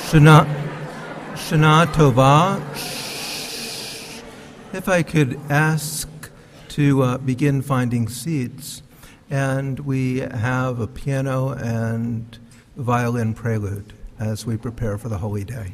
Shana Tova. If I could ask to begin finding seats, and we have a piano and violin prelude as we prepare for the Holy Day.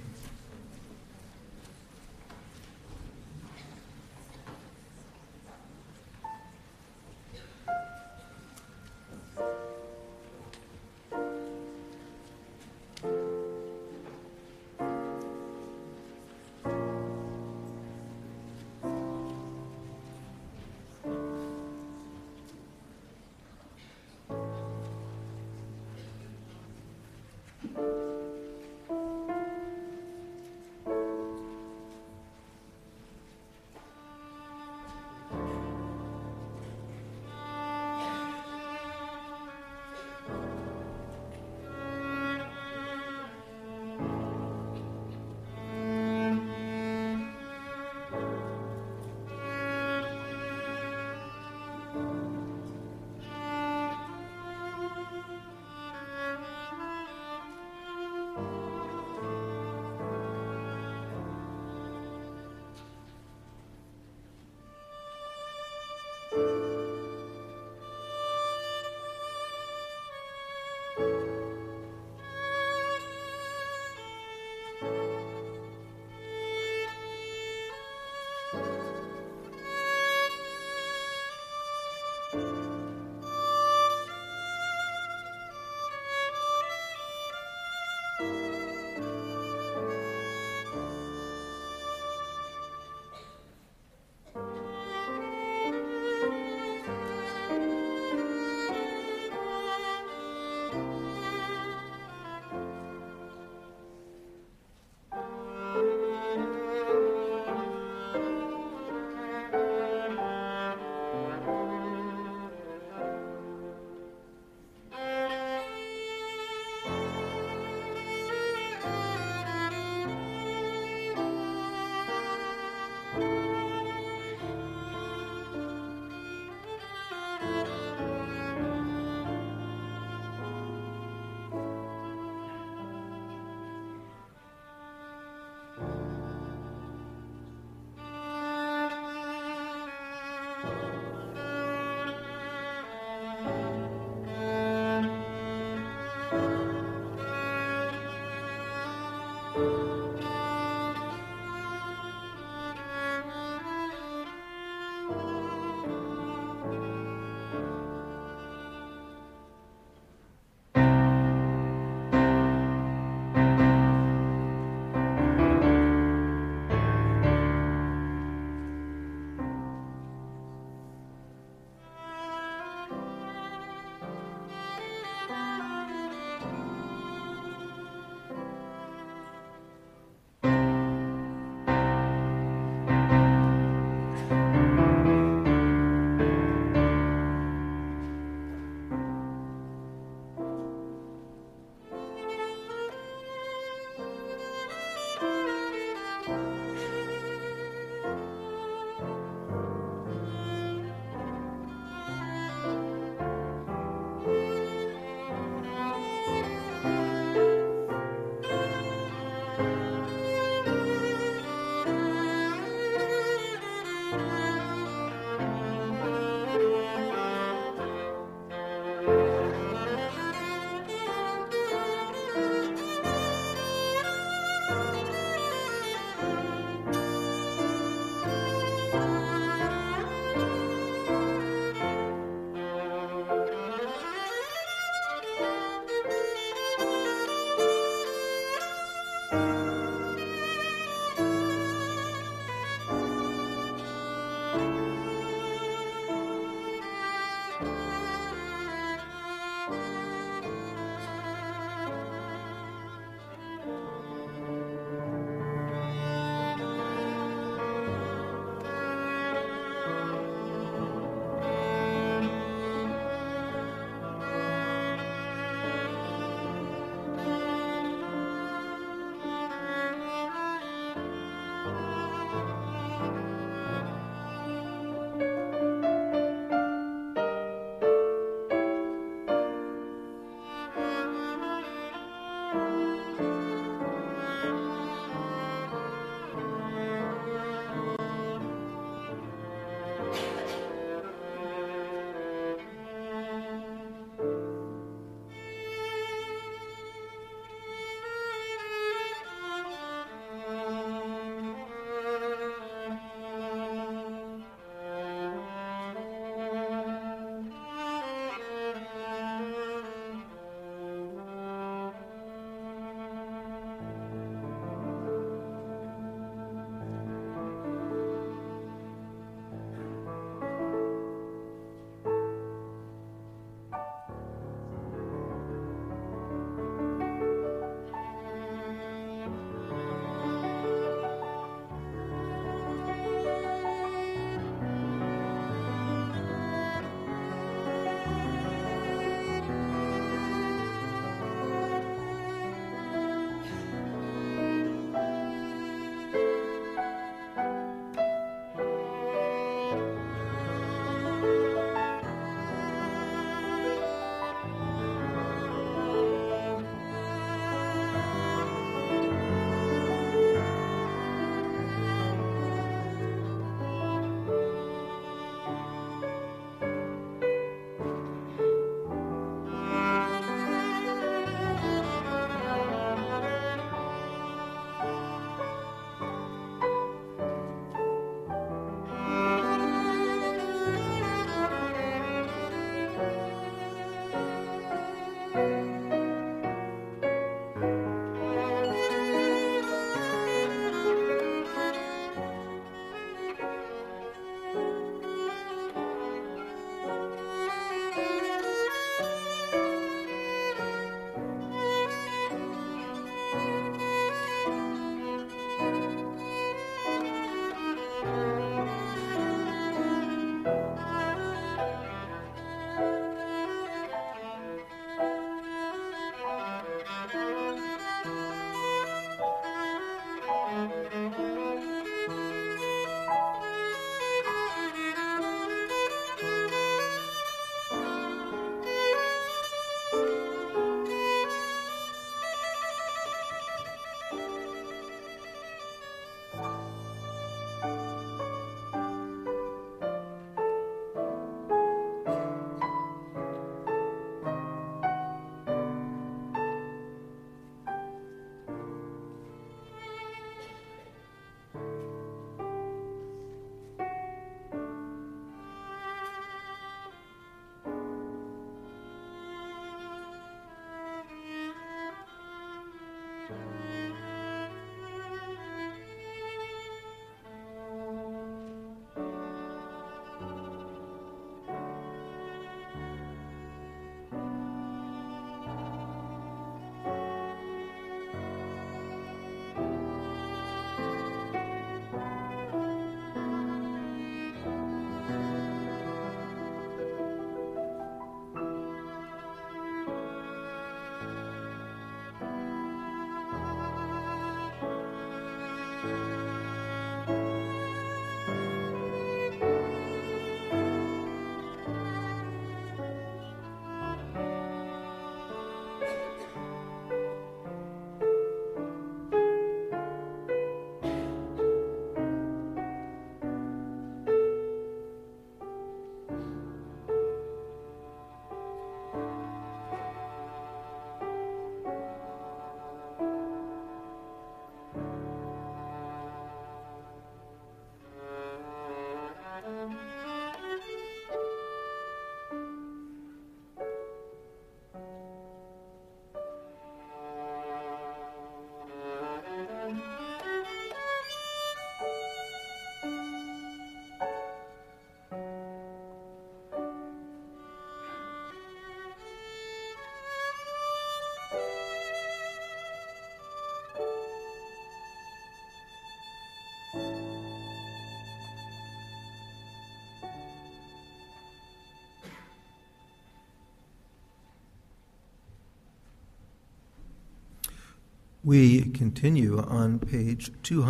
We continue on page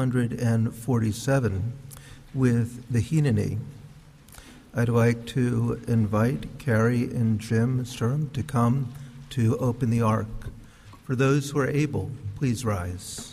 247 with the Hineni. I'd like to invite Carrie and Jim Sturm to come to open the Ark. For those who are able, please rise.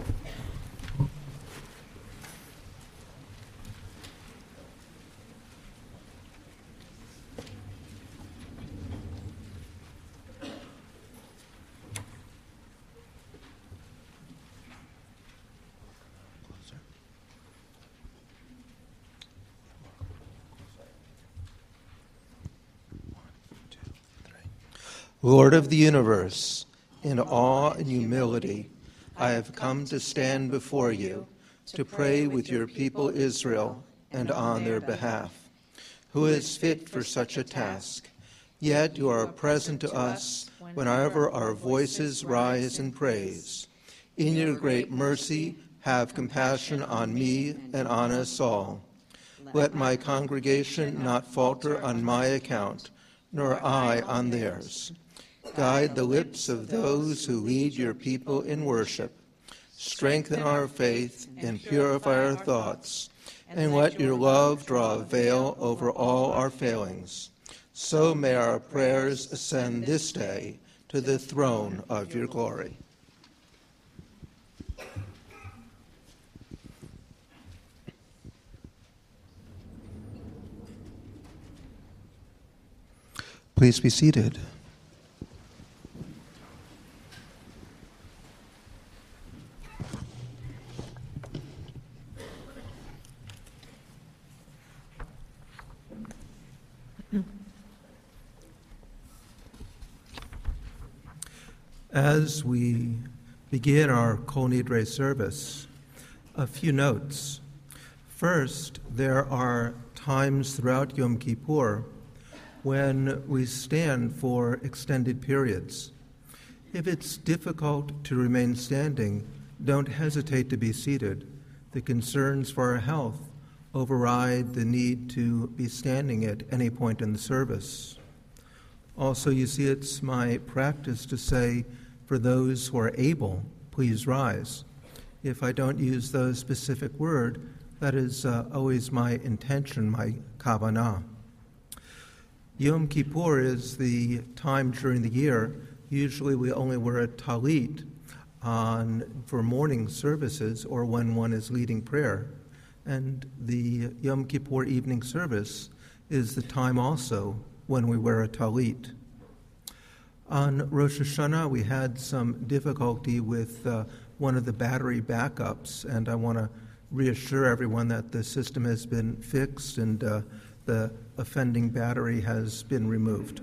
Lord of the universe, in awe and humility, I have come to stand before you, to pray with your people Israel and on their behalf. Who is fit for such a task? Yet you are present to us whenever our voices rise in praise. In your great mercy, have compassion on me and on us all. Let my congregation not falter on my account, nor I on theirs. Guide the lips of those who lead your people in worship. Strengthen our faith and purify our thoughts, and let your love draw a veil over all our failings. So may our prayers ascend this day to the throne of your glory. Please be seated. As we begin our Kol Nidre service, a few notes. First, there are times throughout Yom Kippur when we stand for extended periods. If it's difficult to remain standing, don't hesitate to be seated. The concerns for our health override the need to be standing at any point in the service. Also, you see, it's my practice to say, for those who are able, please rise. If I don't use the specific word, that is always my intention, my kavanah. Yom Kippur is the time during the year. Usually we only wear a talit for morning services or when one is leading prayer. And the Yom Kippur evening service is the time also when we wear a talit. On Rosh Hashanah, we had some difficulty with one of the battery backups, and I want to reassure everyone that the system has been fixed and the offending battery has been removed.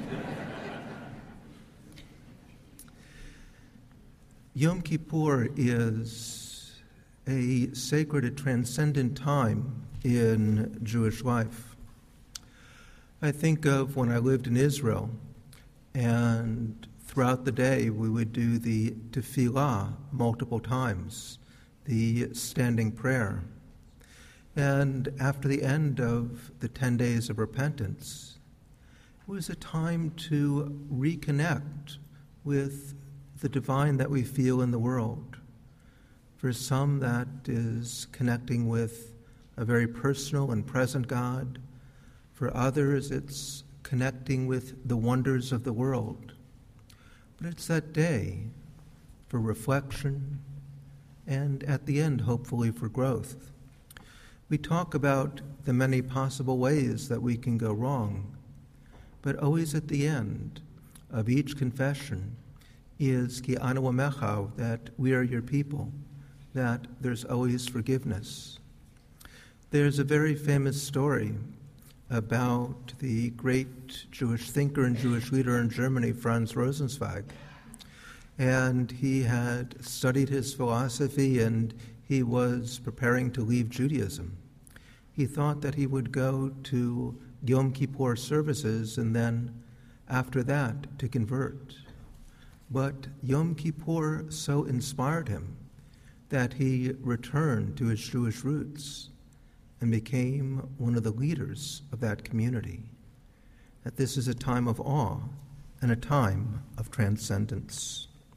Yom Kippur is a sacred and transcendent time in Jewish life. I think of when I lived in Israel, and throughout the day we would do the tefillah multiple times, the standing prayer. And after the end of the 10 days of repentance, it was a time to reconnect with the divine that we feel in the world. For some, that is connecting with a very personal and present God. For others, it's connecting with the wonders of the world. But it's that day for reflection and at the end, hopefully, for growth. We talk about the many possible ways that we can go wrong, but always at the end of each confession is Ki anu amecha, that we are your people, that there's always forgiveness. There's a very famous story about the great Jewish thinker and Jewish leader in Germany, Franz Rosenzweig. And he had studied his philosophy and he was preparing to leave Judaism. He thought that he would go to Yom Kippur services and then after that to convert. But Yom Kippur so inspired him that he returned to his Jewish roots and became one of the leaders of that community. That this is a time of awe and a time of transcendence.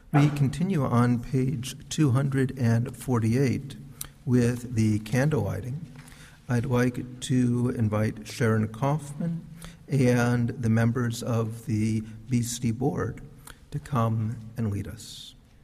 We continue on page 248 with the candle lighting. I'd like to invite Sharon Kaufman and the members of the Beastie Board to come and lead us.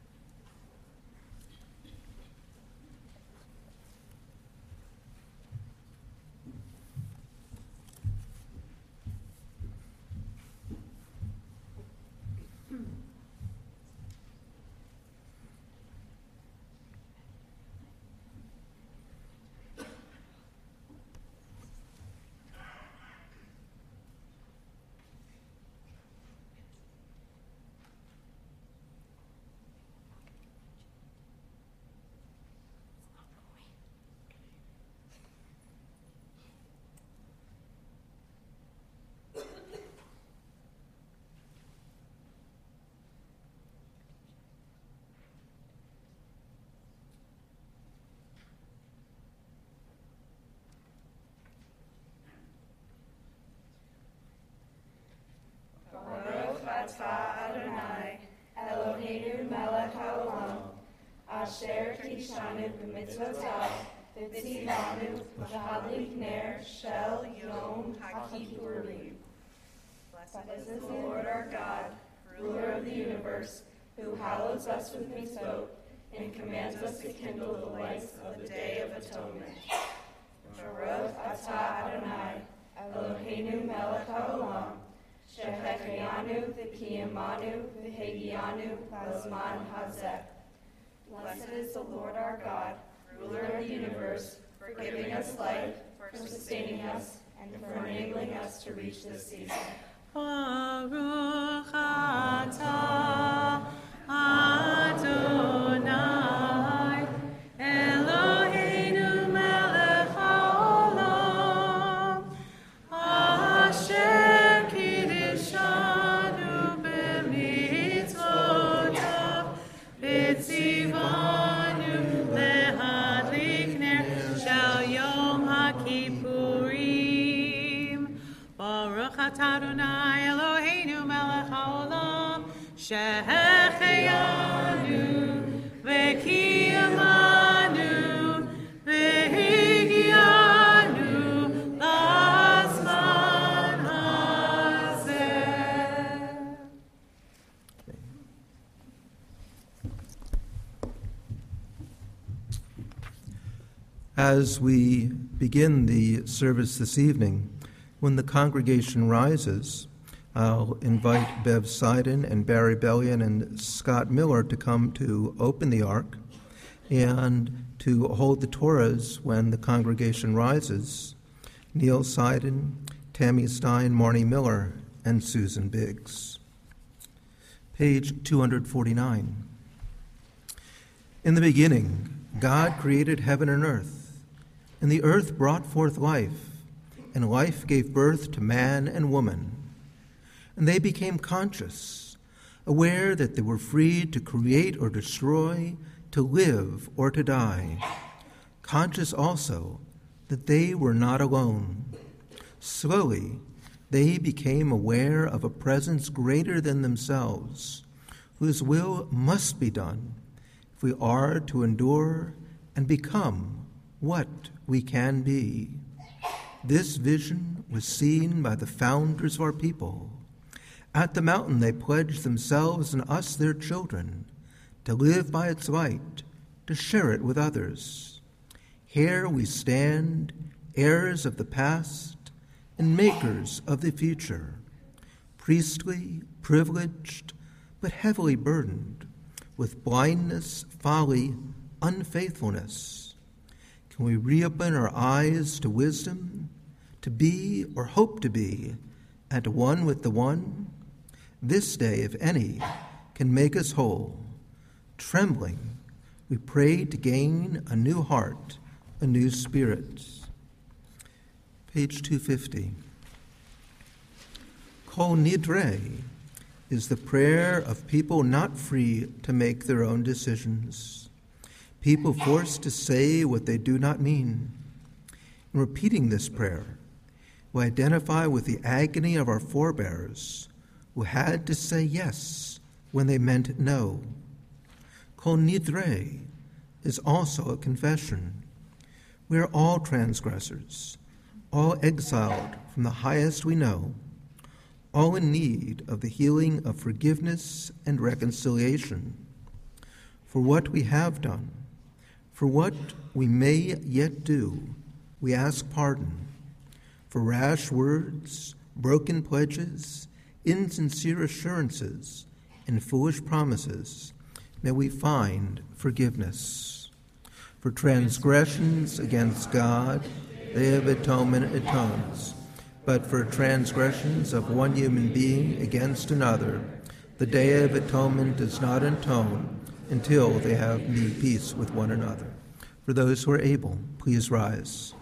Asher Kishanu b'mitzvotav, v'tzivanu v'hadlik ner shel Yom HaKippurim. Blessed is the Lord our God, ruler of the universe, who hallows us with mitzvot and commands us to kindle the lights of the Day of Atonement. Baruch atah Adonai, Eloheinu melech haolam, shehecheyanu v'kiyamanu v'hegianu b'zman hazeh. Blessed is the Lord our God, ruler of the universe, for giving us life, for sustaining us, and for enabling us to reach this season. Baruch atah Adonai, Eloheinu melech haolam, asher kiddushanu b'mitzvotav, v'tzivanu lehadlik ner shel Yom HaKippurim. Baruch atah Adonai Eloheinu melech haolam, shehecheyanu v'kiyamanu v'higianu l'zman hazeh. As we begin the service this evening, when the congregation rises, I'll invite Bev Seiden and Barry Bellion and Scott Miller to come to open the ark and to hold the Torahs when the congregation rises. Neil Seiden, Tammy Stein, Marnie Miller, and Susan Biggs. Page 249. In the beginning, God created heaven and earth, and the earth brought forth life, and life gave birth to man and woman. And they became conscious, aware that they were free to create or destroy, to live or to die, conscious also that they were not alone. Slowly, they became aware of a presence greater than themselves, whose will must be done if we are to endure and become what we can be. This vision was seen by the founders of our people. At the mountain they pledged themselves and us, their children, to live by its light, to share it with others. Here we stand, heirs of the past and makers of the future, priestly, privileged, but heavily burdened with blindness, folly, unfaithfulness. Can we reopen our eyes to wisdom, to be or hope to be at one with the One? This day, if any, can make us whole. Trembling, we pray to gain a new heart, a new spirit. Page 250. Kol Nidre is the prayer of people not free to make their own decisions, people forced to say what they do not mean. In repeating this prayer, we identify with the agony of our forebears who had to say yes when they meant no, Kol nidre is also a confession. We are all transgressors, all exiled from the highest we know, all in need of the healing of forgiveness and reconciliation. For what we have done, for what we may yet do, we ask pardon. For rash words, broken pledges, insincere assurances, and foolish promises, may we find forgiveness. For transgressions against God, the Day of Atonement atones. But for transgressions of one human being against another, the Day of Atonement does not atone until they have made peace with one another. For those who are able, please rise.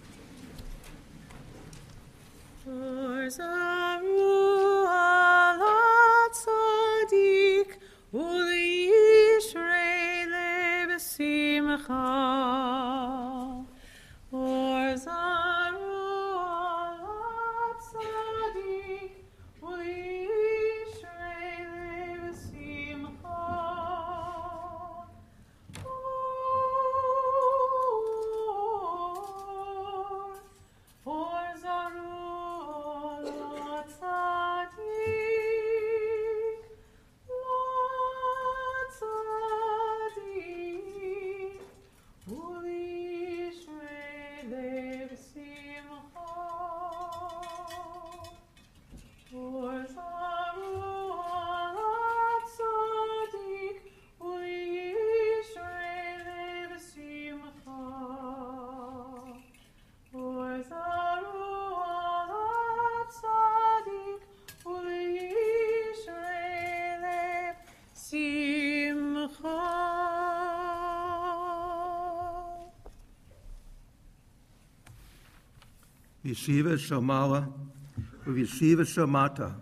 Yeshiva Shomala, Yeshiva Shomata,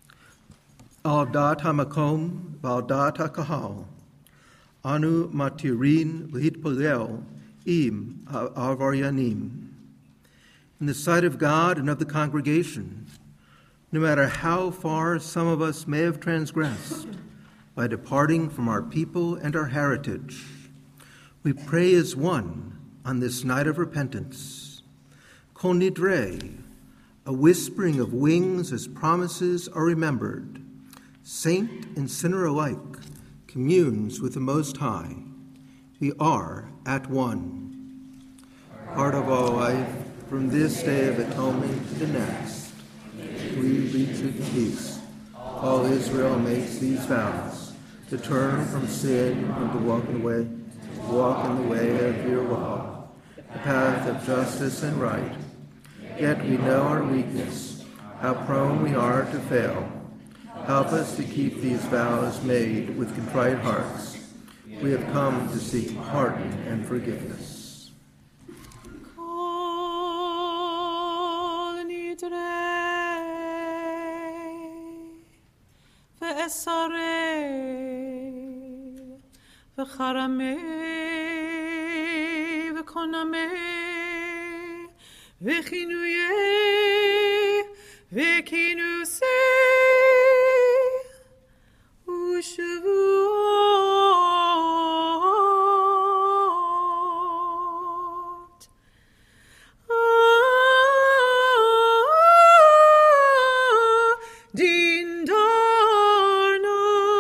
Al Dat HaMakom, Val Dat HaKahal, Anu Matirin L'Hitpalel, Im Avaryanim. In the sight of God and of the congregation, no matter how far some of us may have transgressed by departing from our people and our heritage, we pray as one on this night of repentance. Kol nidre, a whispering of wings as promises are remembered. Saint and sinner alike communes with the Most High. We are at one. Part of all life, from this day of atonement to the next, we reach in peace. All Israel makes these vows to turn from sin and to walk in the way of your law, the path of justice and right. Yet we know our weakness, how prone we are to fail. Help us to keep these vows made with contrite hearts. We have come to seek pardon and forgiveness. Kol nidre ve'esarei ve'charamei ve'konamei V'chinuye, v'kinusei, u'shavuot. Din darna,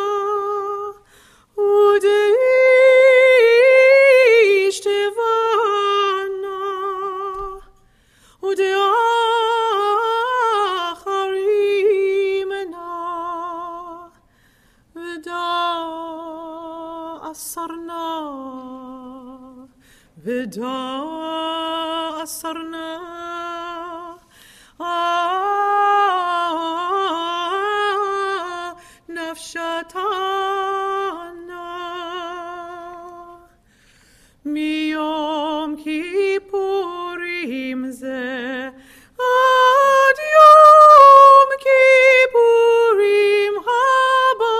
u'deish tevana, Vida asarna nafshatana miyom kippurim ze ad yom kippurim haba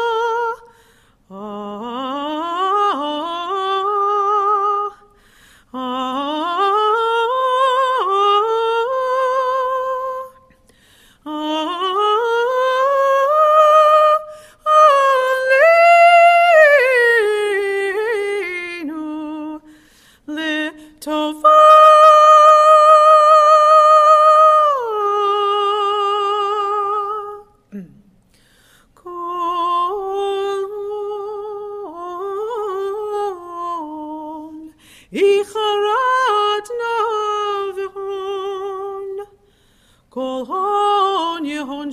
Tova. Icharat navhon, kol hon yehon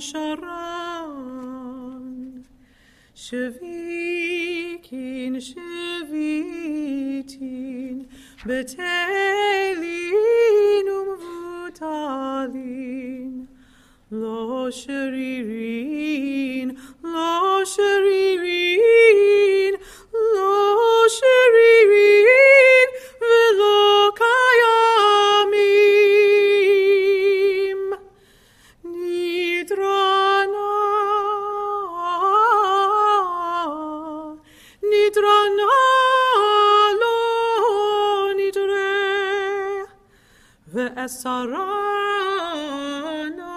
sharan, shvikin shvitin, betelin umvutalin, lo sharirin, lo sharirin, lo sharirin, velo kayamim, nidrana, nidrana, lo nidre, ve'esarana,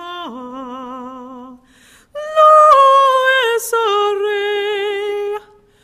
lo esare,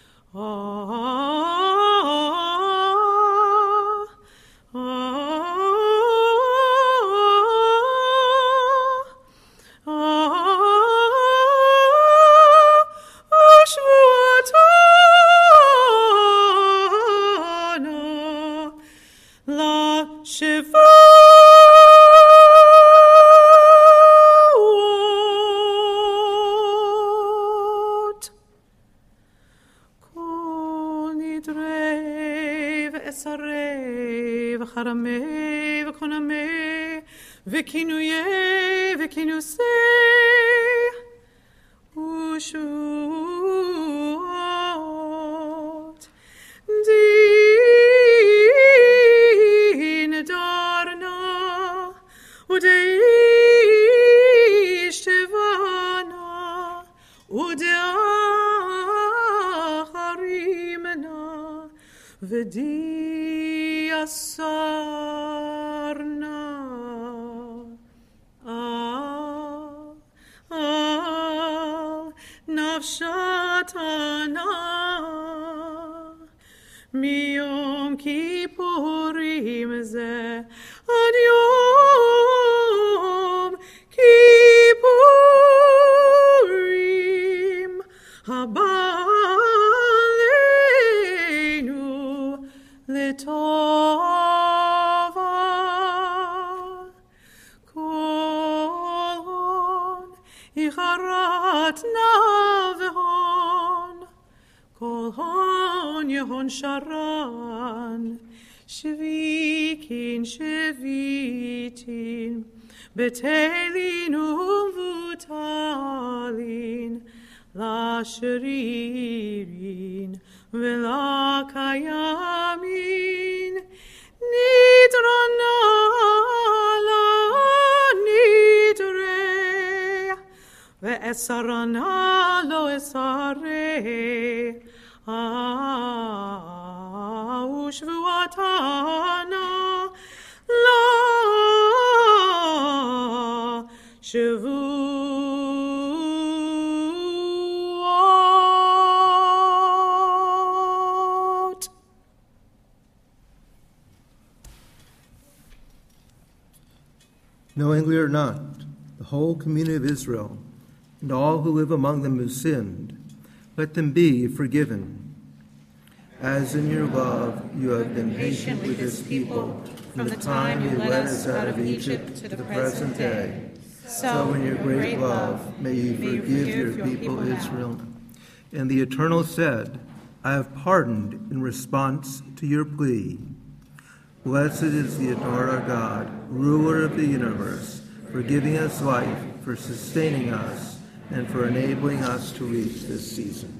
Shavuot. Kol nidrei ve'esarei v'charamei v'konamei v'kinuyei v'kinusei ushuot din darna udeish tevana udeacharimena v'di asarna nafshatana miyom kippurim ze ad yom kippurim haba aleinu letova kol hon icharat navhon kol hon yehon sharan shvikin shvitin betelin umvutalin la sharirin vela kayamin nidrana la nidre ve'esarana lo esare ushvuatana la Shavuot. Knowingly or not, the whole community of Israel and all who live among them who sinned, let them be forgiven. As in your love you have been patient with this people from the time you led us out of Egypt to the present day, so in your great love may you forgive your people Israel. And the Eternal said, I have pardoned in response to your plea. Blessed is the Lord our God, ruler of the universe, for giving us life, for sustaining us, and for enabling us to reach this season.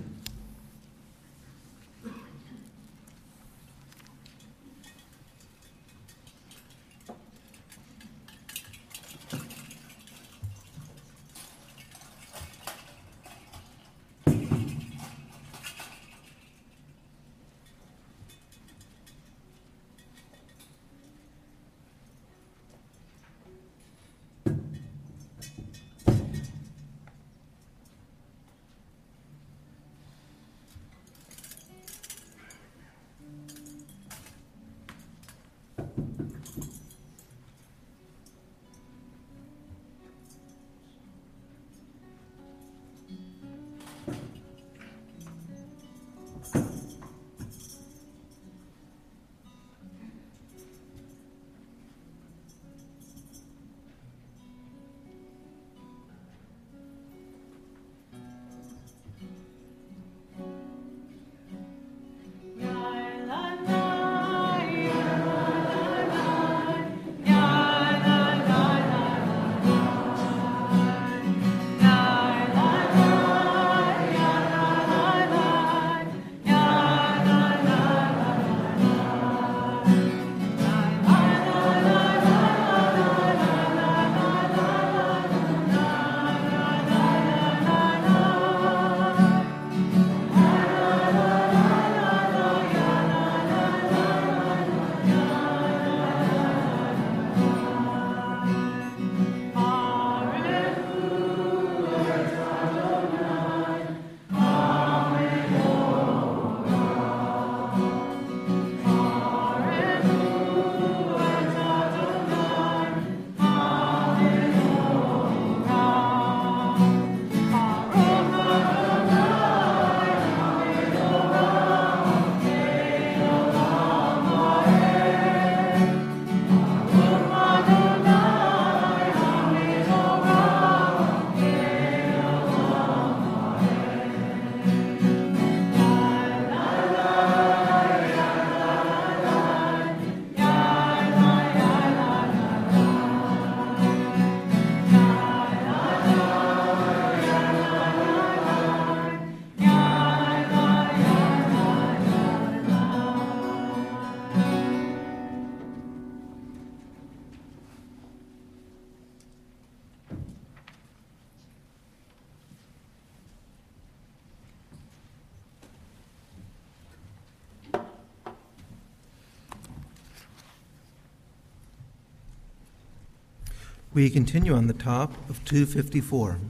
We continue on the top of 254.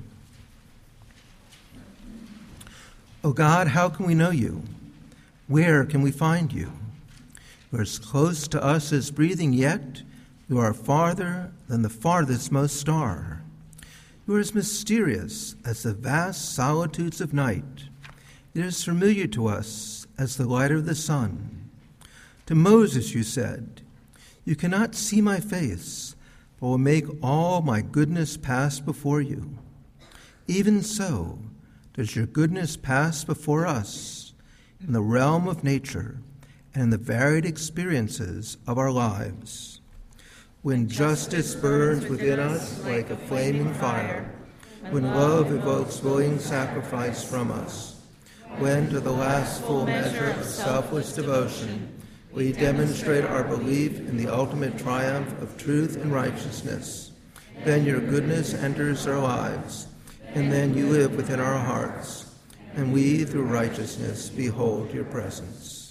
O God, how can we know you? Where can we find you? You are as close to us as breathing, yet you are farther than the farthest most star. You are as mysterious as the vast solitudes of night. It is familiar to us as the light of the sun. To Moses you said, "You cannot see my face, but will make all my goodness pass before you." Even so does your goodness pass before us in the realm of nature and in the varied experiences of our lives. When justice burns within us like a flaming fire, when love evokes willing sacrifice from us, when to the last full measure of selfless devotion we demonstrate our belief in the ultimate triumph of truth and righteousness, then your goodness enters our lives, and then you live within our hearts, and we, through righteousness, behold your presence.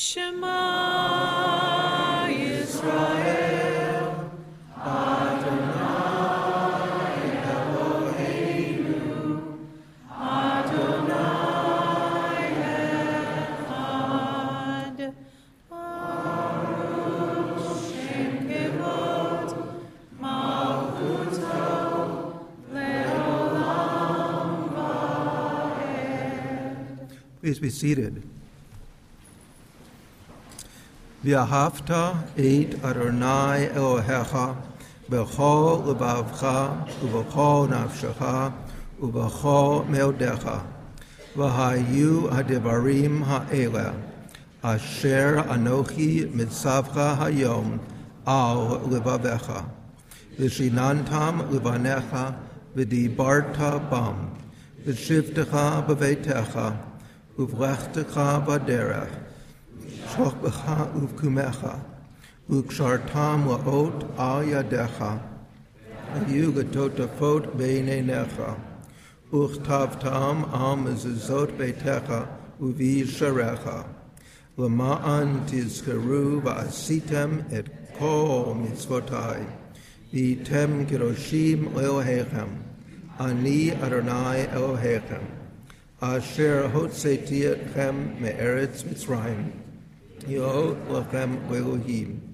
Shema Yisrael, Adonai Eloheinu, Adonai Echad, Baruch Shem Kevod, Malchuto, Leolam Vaed. Please be seated. V'ahavta et Adonai Elohecha b'chol lebavcha u'b'chol nafshecha u'b'chol meodecha v'hayu hadivarim ha'ele asher anochi mitzavcha hayom al levavecha v'shinantam levanecha v'dibarta bam v'shivtecha b'veitecha uvlechtecha b'derech Shochbecha uvkumecha, ukshartam laot al yadecha, ayu gatotafot beinenecha, uchtavtam al mezuzot beitecha uvi sharecha, lama'an tizkaru va'asitem et kol mitzvotai, v'item kiroshim Elohechem, ani Adonai Elohechem, asher hotzeti etchem me'eretz Mitzrayim, Yod lachem Elohim,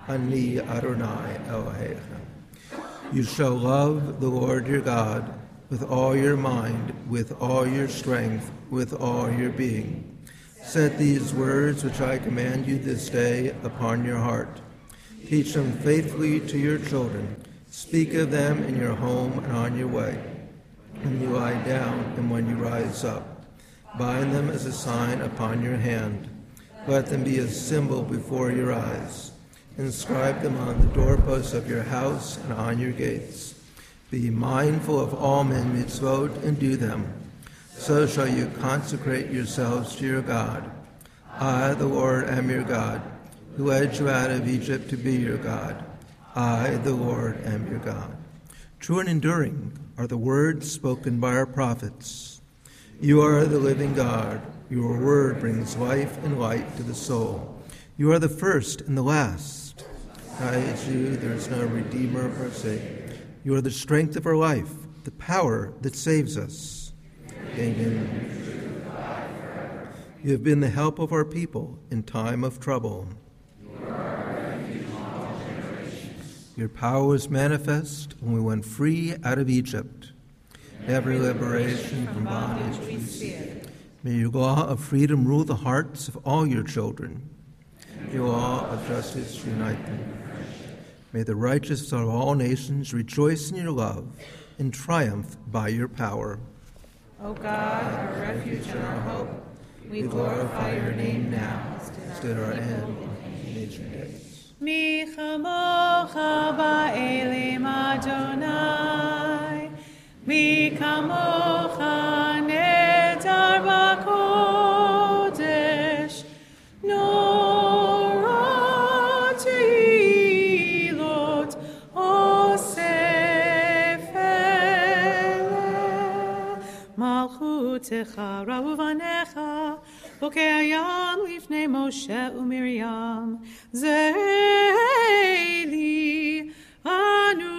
Ani Adonai Elohechem. You shall love the Lord your God with all your mind, with all your strength, with all your being. Set these words which I command you this day upon your heart. Teach them faithfully to your children. Speak of them in your home and on your way, when you lie down and when you rise up. Bind them as a sign upon your hand. Let them be a symbol before your eyes. Inscribe them on the doorposts of your house and on your gates. Be mindful of all men mitzvot and do them. So shall you consecrate yourselves to your God. I, the Lord, am your God, who led you out of Egypt to be your God. I, the Lord, am your God. True and enduring are the words spoken by our prophets. You are the living God. Your word brings life and light to the soul. You are the first and the last. Besides you, there is no Redeemer or Savior. You are the strength of our life, the power that saves us. Amen. You have been the help of our people in time of trouble. Your power was manifest when we went free out of Egypt. Every liberation from bondage we see. May your law of freedom rule the hearts of all your children. Your law of justice unite them. May the righteous of all nations rejoice in your love and triumph by your power. O God, our refuge and our hope, we glorify your name now, stood our end in ancient days. Mi chamocha ba'elim Adonai, mi kamocha nedar b'kodesh, nora tehilot osefele, malchutecha ra'uvanecha, bokei hayam lifnei Moshe u'Miriam, Zeili anu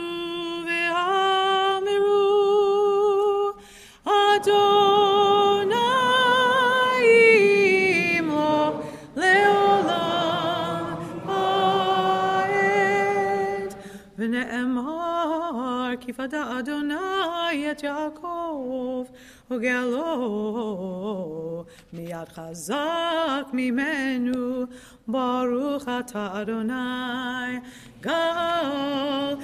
ve'amiru Adonai imlo leolam ha'ed v'ne'emar kifada Adonai et Yaakov וגאלו מיד חזק ממנו ברוך אתה אדוני גאל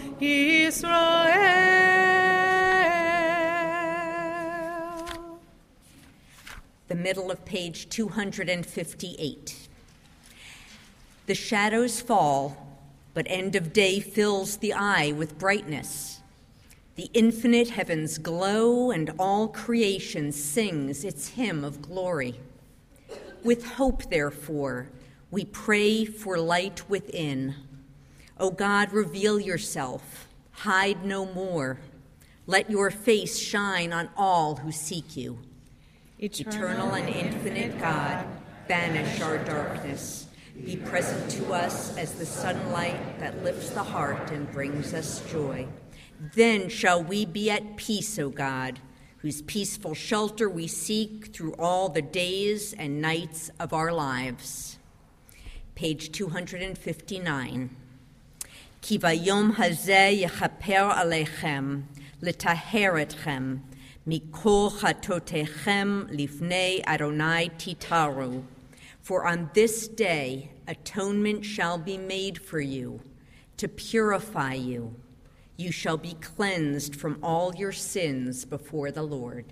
ישראל. The middle of page 258. The shadows fall, but end of day fills the eye with brightness. The infinite heavens glow, and all creation sings its hymn of glory. With hope, therefore, we pray for light within. O God, reveal yourself. Hide no more. Let your face shine on all who seek you. Eternal and infinite God, banish our darkness. Be present to us as the sunlight that lifts the heart and brings us joy. Then shall we be at peace, O God, whose peaceful shelter we seek through all the days and nights of our lives. Page 259. Ki vayom hazeh yechaper aleichem, letaher etchem, mikol chatotechem lifnei Adonai titaru. For on this day atonement shall be made for you, to purify you. You shall be cleansed from all your sins before the Lord.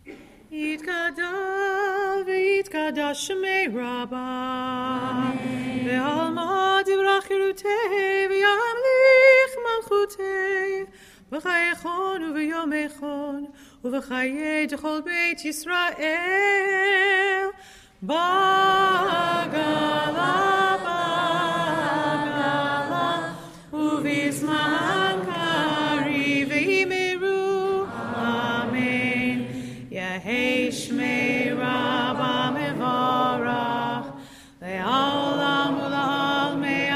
Yitkadash v'yitkadash shmei Rabba, ve'alma divrach chirutei, v'yamlich malchutei, v'chayechon u'v'yomechon, u'v'chayei d'chol beit Yisrael, ba'gala, ba'gala, u'v'zman Yehei Shmei Rabba Mevorach Le'olam u'la'almei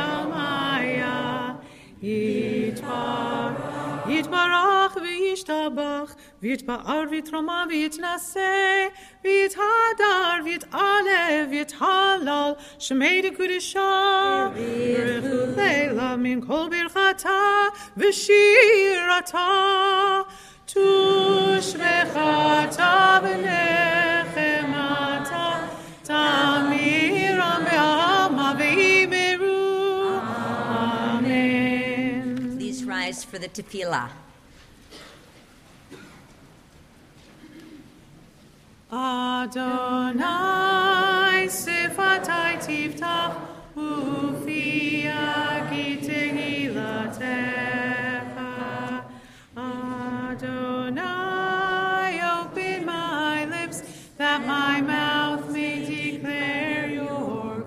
almaya Yitbarach v'yishtabach ויתפאר ויתרומם ויתנשא ויתהדר ויתעלה ויתהלל שמי דקודשה ברכו לילה מן כל ברכתה ושירתה תושבחתה ונחמתה תמירם בעלמא ויאמרו Amen. Please rise for the tefillah. Adonai sifatai tiftach ufi tehilatecha. Adonai, open my lips that my mouth may declare your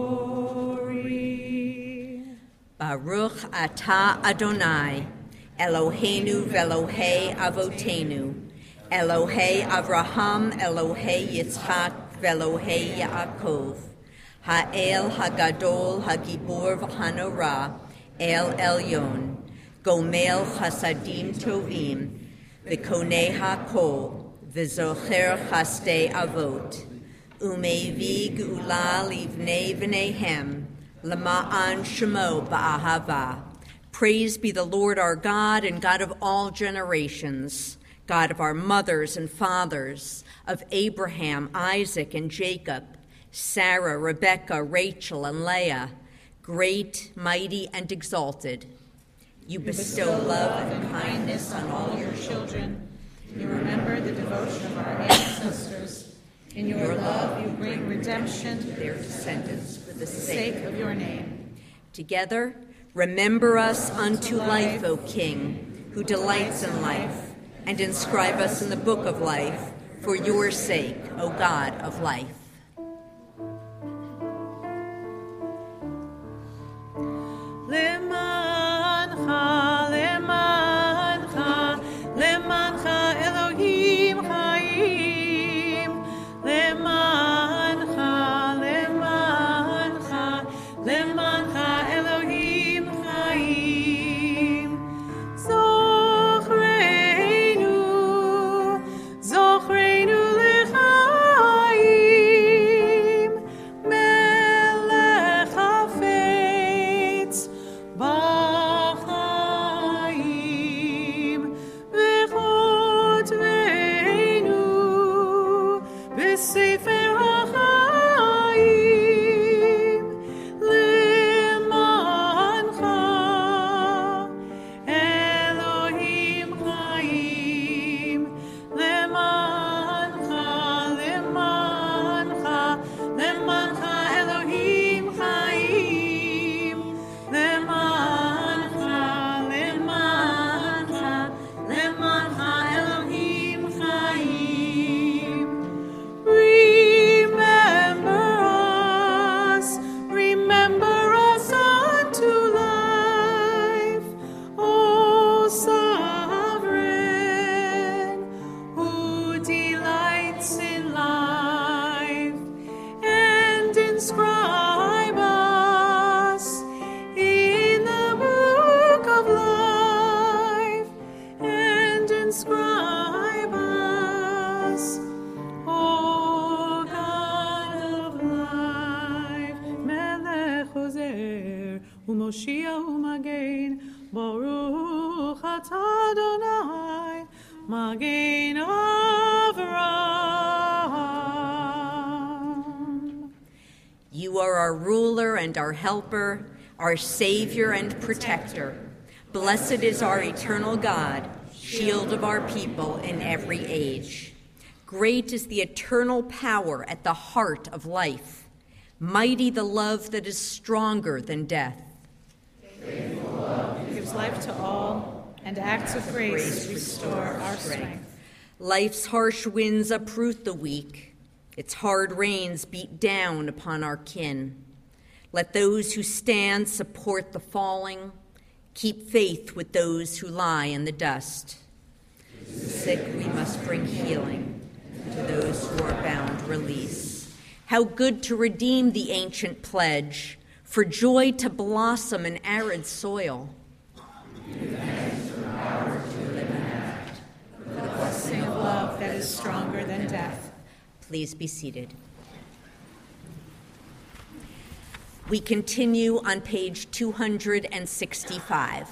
glory. Baruch atah Adonai, Eloheinu ve'Elohei avotenu, Elohei Avraham, Elohei Yitzchak, ve'Elohei Yaakov, Ha'el Hagadol, Hagibor v'Hanorah, El Elyon, Gomel Chasadim Tovim, V'Konei HaKol, V'Zocher Chasdei Avot, Umevi Geula Livnei V'Nehem, Lama'an Shemo Ba'ahava. Praise be the Lord our God and God of all generations, God of our mothers and fathers, of Abraham, Isaac, and Jacob, Sarah, Rebekah, Rachel, and Leah, great, mighty, and exalted. You bestow love and kindness on all your children. You remember the devotion of our ancestors. In your love you bring redemption to their descendants for the sake of your name. Together, remember us unto life, O King, who delights in life, and inscribe us in the book of life for your sake, O God of life. Lemancha, lemancha, lemancha, Elohim Chaim. Lemancha, lemancha, lemancha, Elohim Chaim. Zochreinu lechaim, melech hafetz b'chaim, v'chotveinu b'sefer ha'chaim, lemancha Elohim Chaim. Lemancha, lemancha, lemancha, Elohim Chaim. Lemancha, lemancha, lemancha, Elohim Chaim. Remember us unto life, O Sovereign, who delights in life, and inscribe us in the book of life, and inscribe us, O God of life. Melech Hoser u'Moshia u'Magen, Baruch atah Adonai, Magen Avraham. You are our ruler and our helper, our Savior and protector. Blessed is our eternal God, shield of our people in every age. Great is the eternal power at the heart of life. Mighty the love that is stronger than death. Gives life to all, and acts of grace restore our strength. Life's harsh winds uproot the weak. Its hard rains beat down upon our kin. Let those who stand support the falling. Keep faith with those who lie in the dust. To the sick we must bring healing. To those who are bound, release. How good to redeem the ancient pledge, for joy to blossom in arid soil. Give thanks for power to live and act, for the blessing is stronger than death. Please be seated. We continue on page 265.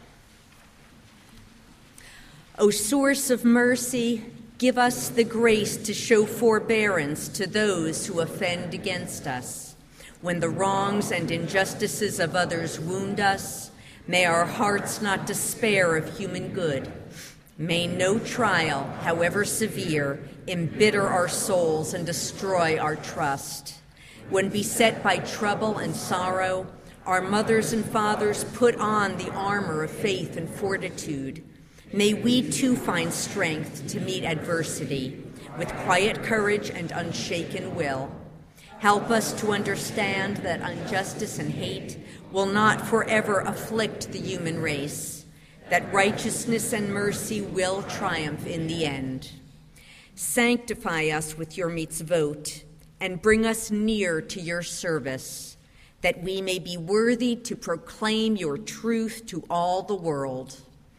O source of mercy, give us the grace to show forbearance to those who offend against us. When the wrongs and injustices of others wound us, may our hearts not despair of human good. May no trial, however severe, embitter our souls and destroy our trust. When beset by trouble and sorrow, our mothers and fathers put on the armor of faith and fortitude. May we too find strength to meet adversity with quiet courage and unshaken will. Help us to understand that injustice and hate will not forever afflict the human race, that righteousness and mercy will triumph in the end. Sanctify us with your mitzvot and bring us near to your service, that we may be worthy to proclaim your truth to all the world.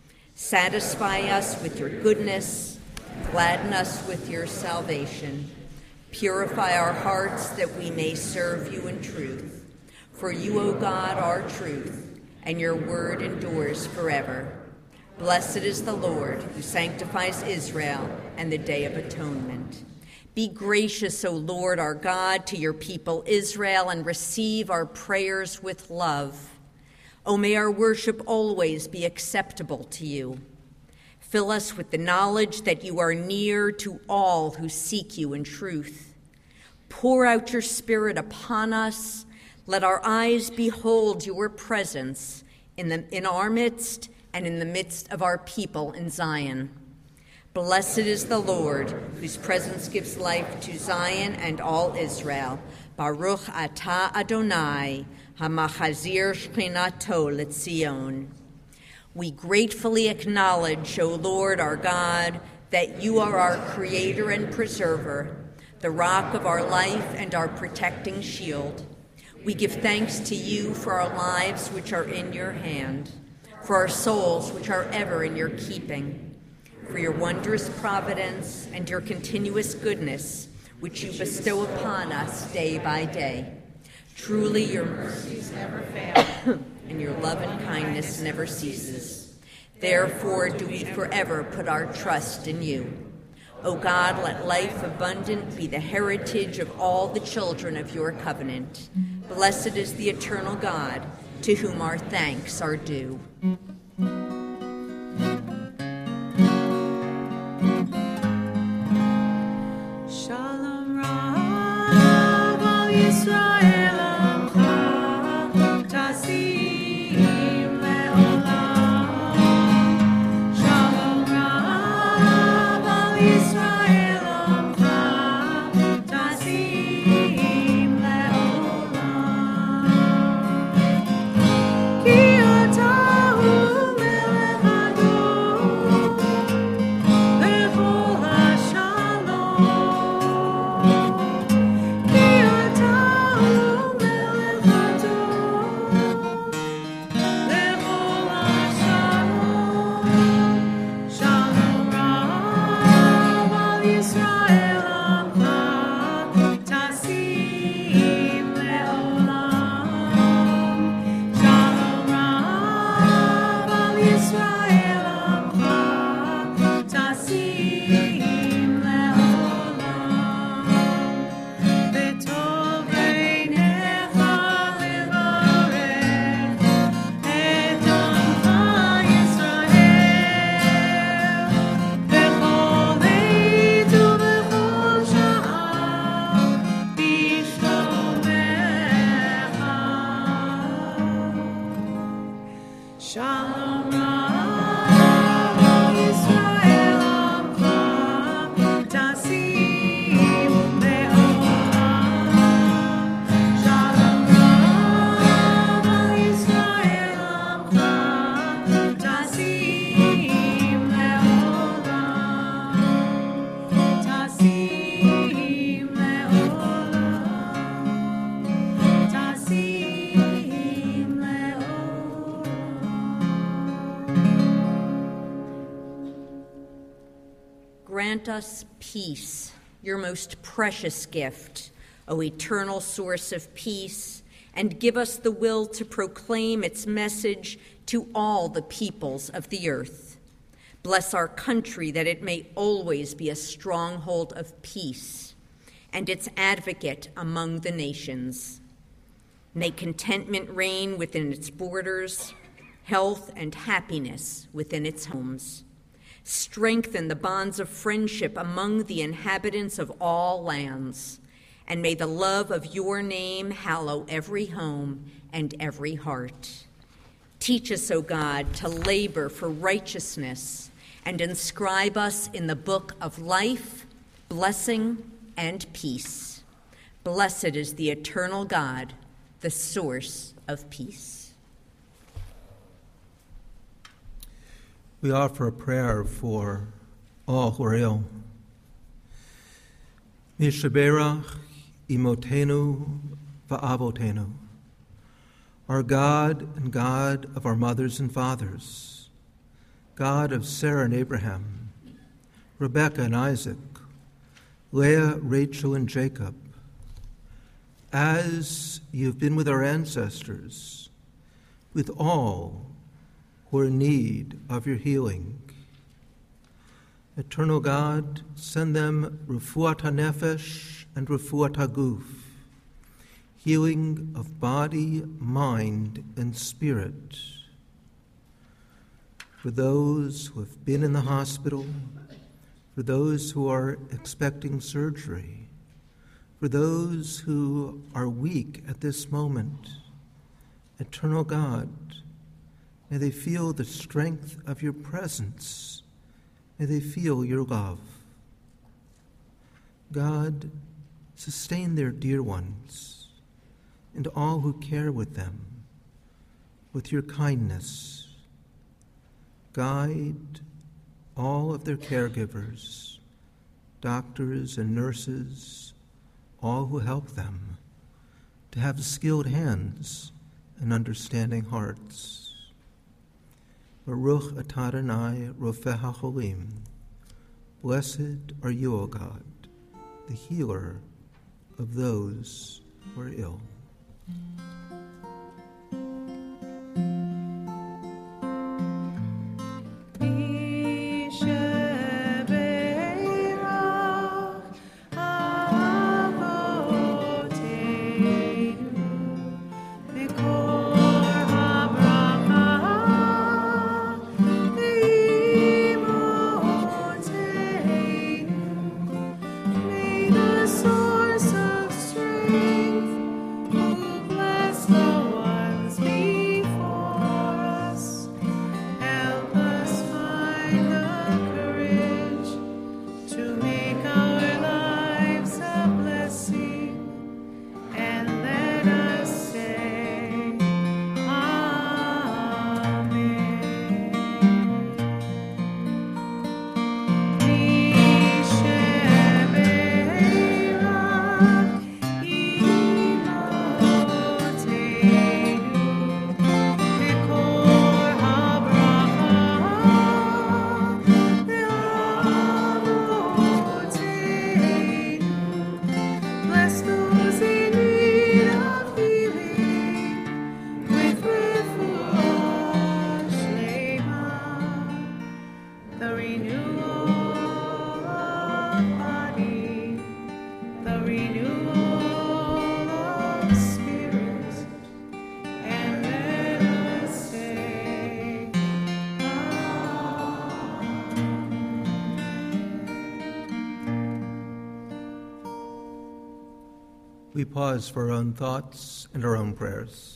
Satisfy us with your goodness, gladden us with your salvation. Purify our hearts that we may serve you in truth. For you, O God, are truth, and your word endures forever. Blessed is the Lord who sanctifies Israel and the day of atonement. Be gracious, O Lord our God, to your people Israel, and receive our prayers with love. O may our worship always be acceptable to you. Fill us with the knowledge that you are near to all who seek you in truth. Pour out your Spirit upon us. Let our eyes behold your presence in our midst and in the midst of our people in Zion. Blessed is the Lord, whose presence gives life to Zion and all Israel. Baruch atah Adonai, hamachazir shchinato l'Tzion. We gratefully acknowledge, O Lord our God, that you are our creator and preserver, the rock of our life and our protecting shield. We give thanks to you for our lives which are in your hand, for our souls which are ever in your keeping, for your wondrous providence and your continuous goodness which you bestow upon us day by day. Truly your mercies never fail, and your love and kindness never ceases. Therefore do we forever put our trust in you. O God, let life abundant be the heritage of all the children of your covenant. Blessed is the eternal God, to whom our thanks are due. Shalom Rav al Yisrael Amcha Tasim Le'olam. Shalom Rav al Yisrael Amcha Tasim Le'olam. Ki atahu melech hador Bechol hashalom. Ki atahu melech hador Bechol hashalom. Shalom Rav al Yisrael Amcha Tasim Le'olam. Shalom Rav al Yisrael Amcha Tasim Le'olam. B'tov beinecha levarech et Amcha Yisrael b'chol עת ובכל שעה בשלומך. Shalom Rav al Yisrael Amcha Tasim Le'olam. Shalom Rav al Yisrael Amcha Tasim Le'olam. Tasim Le'olam. Tasim Le'olam. grant us peace, your most precious gift, O eternal source of peace, and give us the will to proclaim its message to all the peoples of the earth. Bless our country that it may always be a stronghold of peace and its advocate among the nations. May contentment reign within its borders, health and happiness within its homes. Strengthen the bonds of friendship among the inhabitants of all lands, and may the love of your name hallow every home and every heart. Teach us, O God, to labor for righteousness and inscribe us in the book of life, blessing, and peace. Blessed is the eternal God, the source of peace. We offer a prayer for all who are ill. Mishaberach imotenu va'avotenu, our God and God of our mothers and fathers, God of Sarah and Abraham, Rebekah and Isaac, Leah, Rachel, and Jacob, as you've been with our ancestors, with all who are in need of your healing. Eternal God, send them refuat hanefesh and refuat haguf, healing of body, mind, and spirit. For those who have been in the hospital, for those who are expecting surgery, for those who are weak at this moment, Eternal God, may they feel the strength of your presence. May they feel your love. God, sustain their dear ones and all who care with them with your kindness. Guide all of their caregivers, doctors and nurses, all who help them to have skilled hands and understanding hearts. Baruch atah Adonai Rofeh HaCholim. Blessed are you, O God, the healer of those who are ill. We pause for our own thoughts and our own prayers.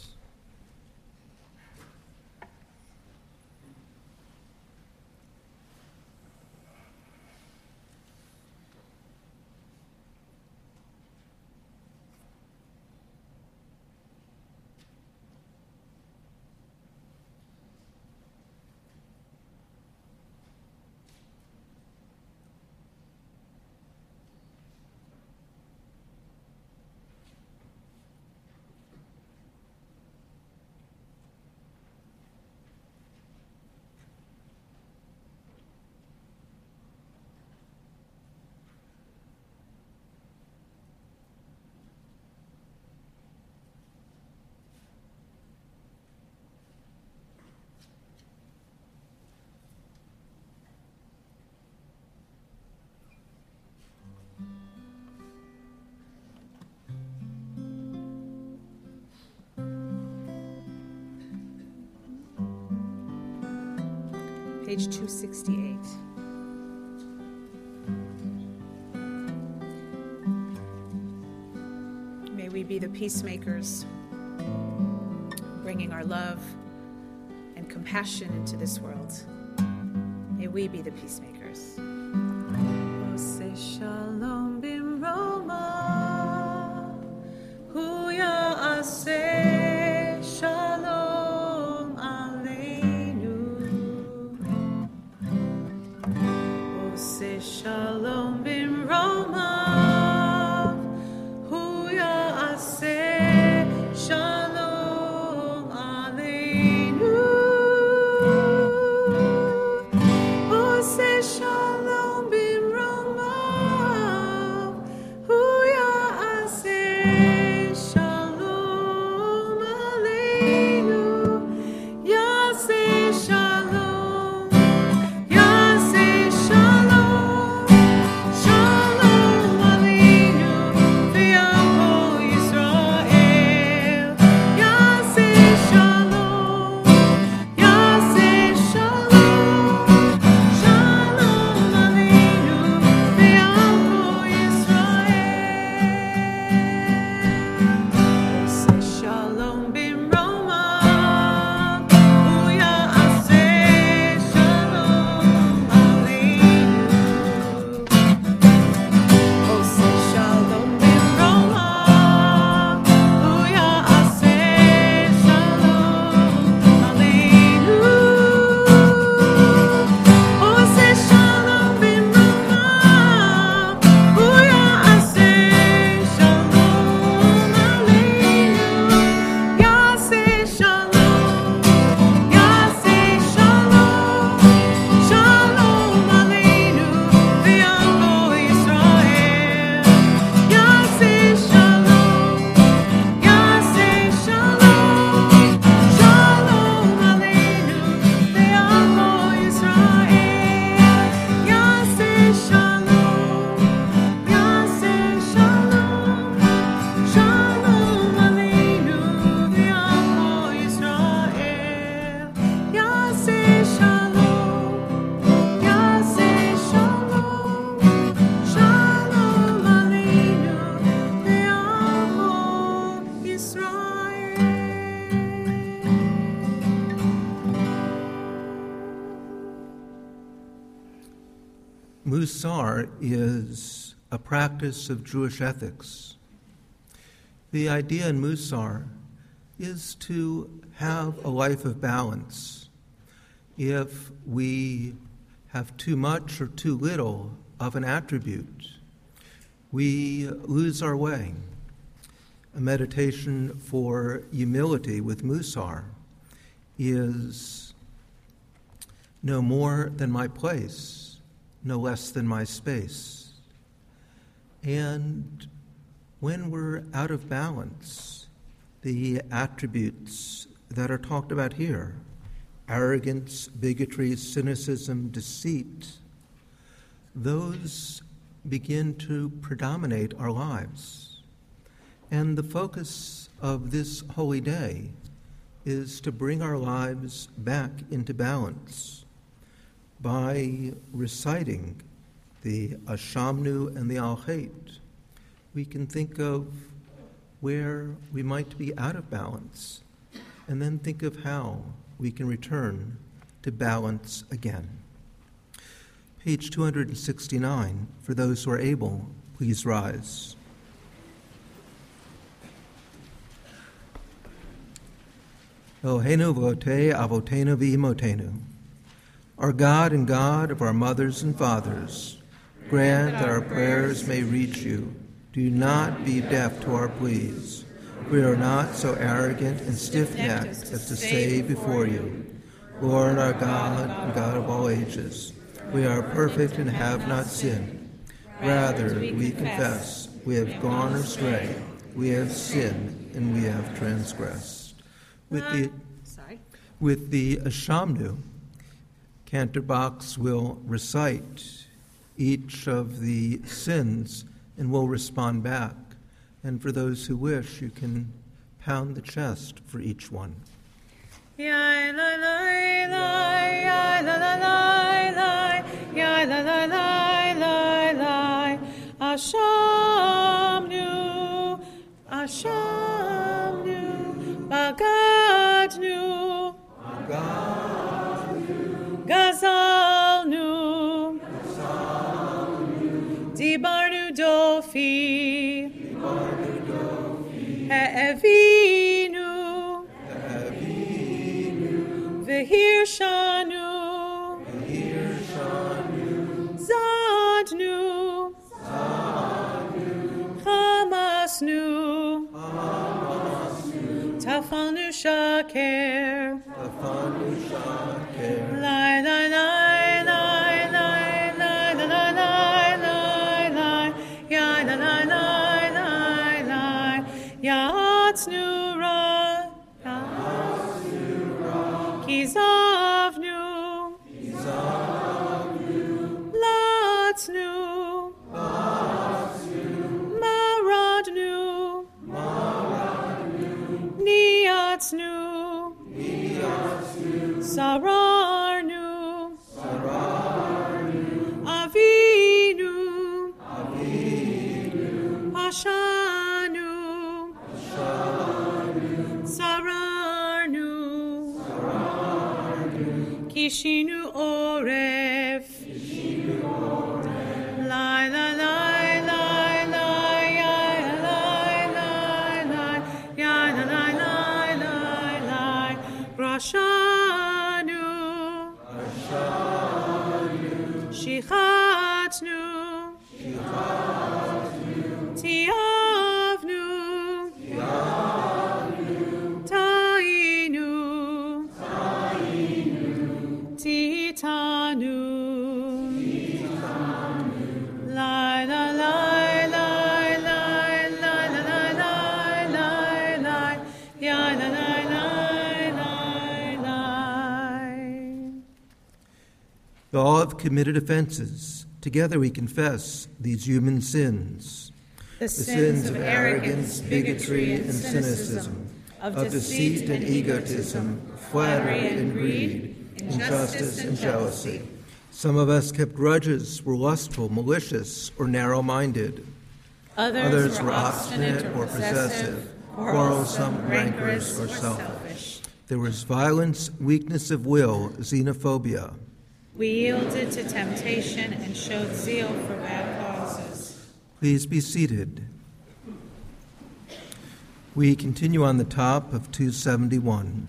page 268. May we be the peacemakers, bringing our love and compassion into this world. May we be the peacemakers. Ose shalom bimroma, huya ase shalom aleinu. Ose shalom bimroma, huya ase shalom aleinu. Ose shalom bimroma, huya ase shalom aleinu. Yase shalom, yase shalom, shalom aleinu v'yamo Yisrael. Yase shalom, yase shalom, shalom aleinu v'yamo Yisrael. Ose shalom bimroma, huya ase shalom aleinu. Ose shalom bimroma, huya ase shalom aleinu. Ose shalom bimroma, huya ase shalom aleinu. Yase shalom, yase shalom, shalom aleinu v'yamo Yisrael. Yase shalom, yase shalom, shalom aleinu v'yamo Yisrael. Yase shalom, yase shalom, shalom aleinu v'yamo Yisrael. Yase shalom, yase shalom, shalom aleinu v'yamo Yisrael. Musar is a practice of Jewish ethics. The idea in Musar is to have a life of balance. If we have too much or too little of an attribute, we lose our way. A meditation for humility with Musar is no more than my place, no less than my space. And when we're out of balance, the attributes that are talked about here, arrogance, bigotry, cynicism, deceit, those begin to predominate our lives. And the focus of this holy day is to bring our lives back into balance by reciting the Ashamnu and the Al-Chet. We can think of where we might be out of balance, and then think of how we can return to balance again. Page 269, for those who are able, please rise. Eloheinu v'lotei avotenu v'imotenu. Our God and God of our mothers and fathers, grant that our prayers may reach you. Do not be deaf to our pleas. We are not so arrogant and stiff-necked as to say before you, Lord our God and God of all ages, we are perfect and have not sinned. Rather, we confess we have gone astray, we have sinned, and we have transgressed. With the Ashamnu, Cantor Box will recite each of the sins and will respond back. And for those who wish, you can pound the chest for each one. Ya la la la, ya la la la. Gadnu, Gazalnu, Dibarnu Dofi, Ha'evinu, Vehirshanu, Zadnu, Hamasnu, Tafanu Shaker, Lai Lai Lai Lai Lai Lai Lai Lai Lai Lai, Ya Lai Lai Lai Lai Lai, Yatsnu Ra, Kizavnu, Latsnu, Maradnu, Niatsnu, Sararnu, Avinu, Ashanu, Sararnu, Kishinu Oref, Lai Lai Lai Lai Lai, Lai Lai Lai, Ya Lai Lai Lai Lai, Rashanu, Shichatnu, Tiavnu, Tainu, Titanu, Lai Lai Lai Lai Lai Lai Lai Lai Lai Lai, Ya Lai Lai Lai Lai Lai. We all have committed offenses. Together we confess these human sins. The Sins of arrogance, bigotry, and cynicism, of deceit and egotism, flattery and greed, injustice and jealousy. Some of us kept grudges, were lustful, malicious, or narrow-minded. Others were obstinate or possessive, quarrelsome, rancorous, or selfish. There was violence, weakness of will, xenophobia. We yielded to temptation and showed zeal for bad causes. Please be seated. We continue on the top of 271.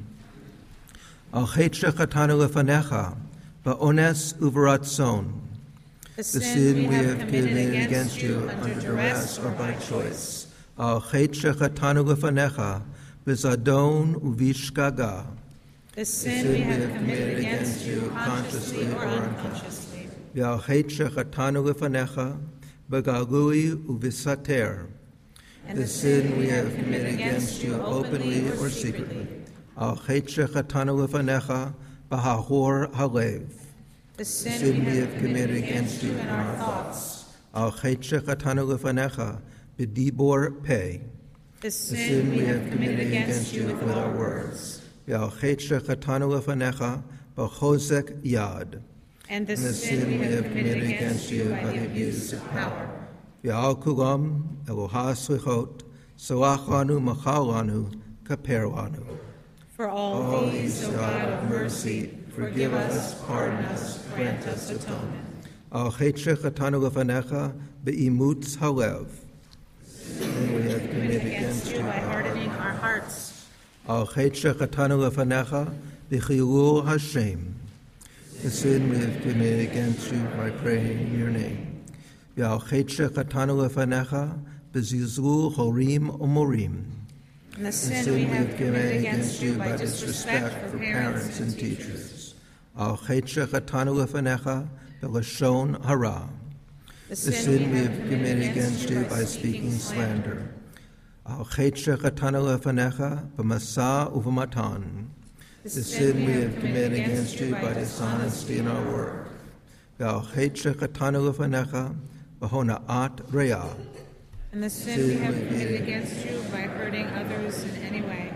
Al chet shechatanu lefanecha, ba'ones uveratzon. The sin we have committed against you under duress or by choice. Al chet shechatanu lefanecha, b'zadon uvishgaga. The sin we have committed against you consciously or unconsciously. Al chet shechatanu lefanecha, b'galui uvisater. The sin we have committed against you openly or secretly. Al chet shechatanu lefanecha, b'hahor halev. The Sin we have committed against you in our thoughts. Al chet shechatanu lefanecha, b'dibor pei. The The sin we have committed against you with our words. Al chet shechatanu lefanecha, b'chozek yad. And the And the sin we have committed against you by the abuse of power. Al kulam Eloha slichot, salachanu machalanu, kaperlanu. For all these, O God of mercy, forgive us, pardon us, grant us atonement. Al chet shechatanu lefanecha, be'imutz halev. And we have committed against you by hardening our hearts. Al chet shechatanu lefanecha, b'chilul Hashem. The sin we have committed against you by praying in your name. Al chet shechatanu lefanecha, b'zilzul horim umorim. And the The sin we have committed against you by disrespect for parents and teachers. Al chet shechatanu lefanecha, b'lashon hara. The sin we have committed against you by speaking slander. Al chet shechatanu lefanecha, b'masa uv'matan. The sin we have committed against you by dishonesty in our work. Al chet shechatanu lefanecha, b'hona'at re'ah. And the sin we have committed against you by hurting others in any way.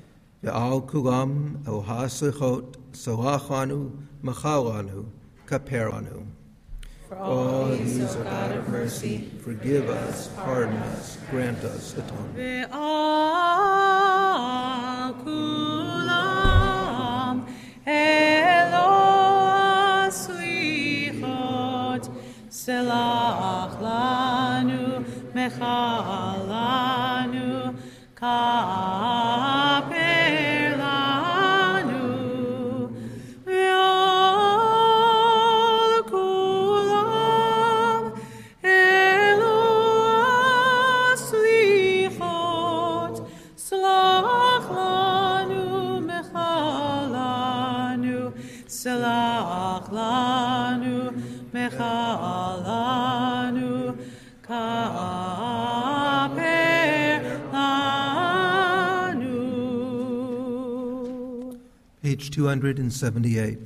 Al kulam Eloha slichot, salachanu, machalanu, kaperanu. For All these, O God of mercy, forgive us, pardon us, grant us atonement. Ve'al kulam Salach lanu, mechalanu, kaper lanu. Page 278.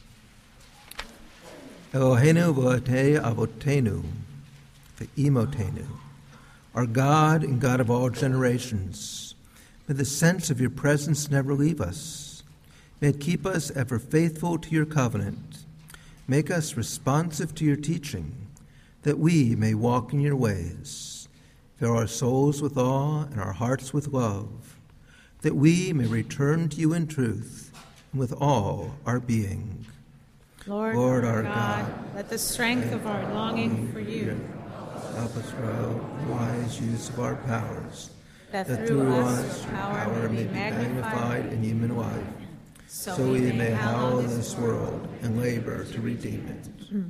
Eloheinu v'Elokei avotenu v'imotenu, our God and God of all generations, may the sense of your presence never leave us. May it keep us ever faithful to your covenant. Make us responsive to your teaching, that we may walk in your ways. Fill our souls with awe and our hearts with love, that we may return to you in truth and with all our being. Lord our God, let the strength of our longing for you help us grow in wise use of our powers, that through us power may be magnified in human life, so we may hallow this world and labor to redeem it.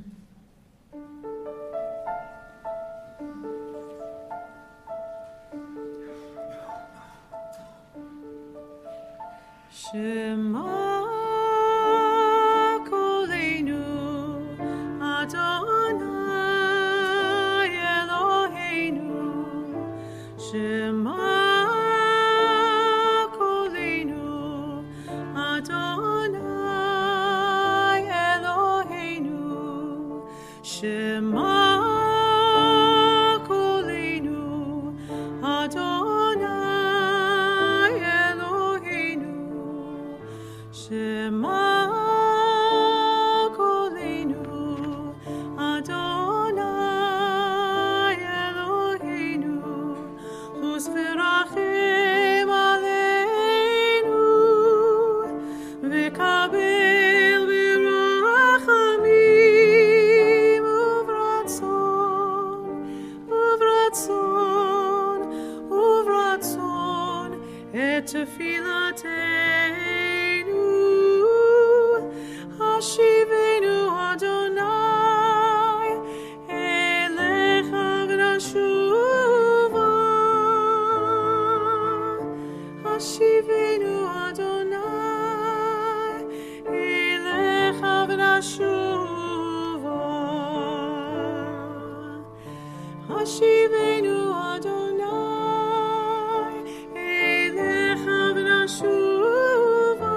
Shema Kolenu Adonai Eloheinu, Shema Kolenu Adonai Eloheinu, Shema Kolenu Adonai Eloheinu, Shema Kolenu Adonai Eloheinu, Usverachem aleinu, v'kabel v'rachamim uvratzon, uvratzon, uvratzon, et tefilateinu, Hashivenu Adonai, elecha v'nashuva, Hashivenu Adonai, elecha v'nashuva, Hashivenu Adonai, elecha v'nashuva,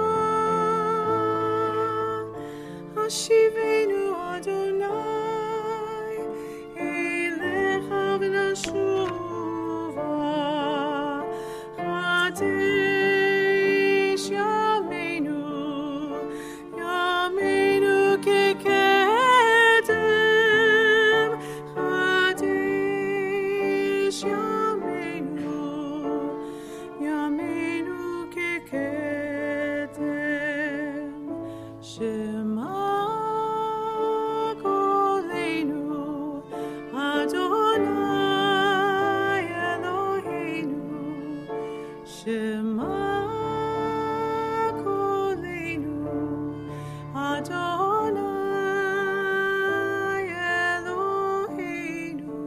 Hashivenu Adonai, elecha v'nashuva, Chadesh Yameinu, Yameinu kekedem, Chadesh Yameinu, Yameinu kekedem, Shema Kolenu Adonai Eloheinu, Shema Kolenu Adonai Eloheinu.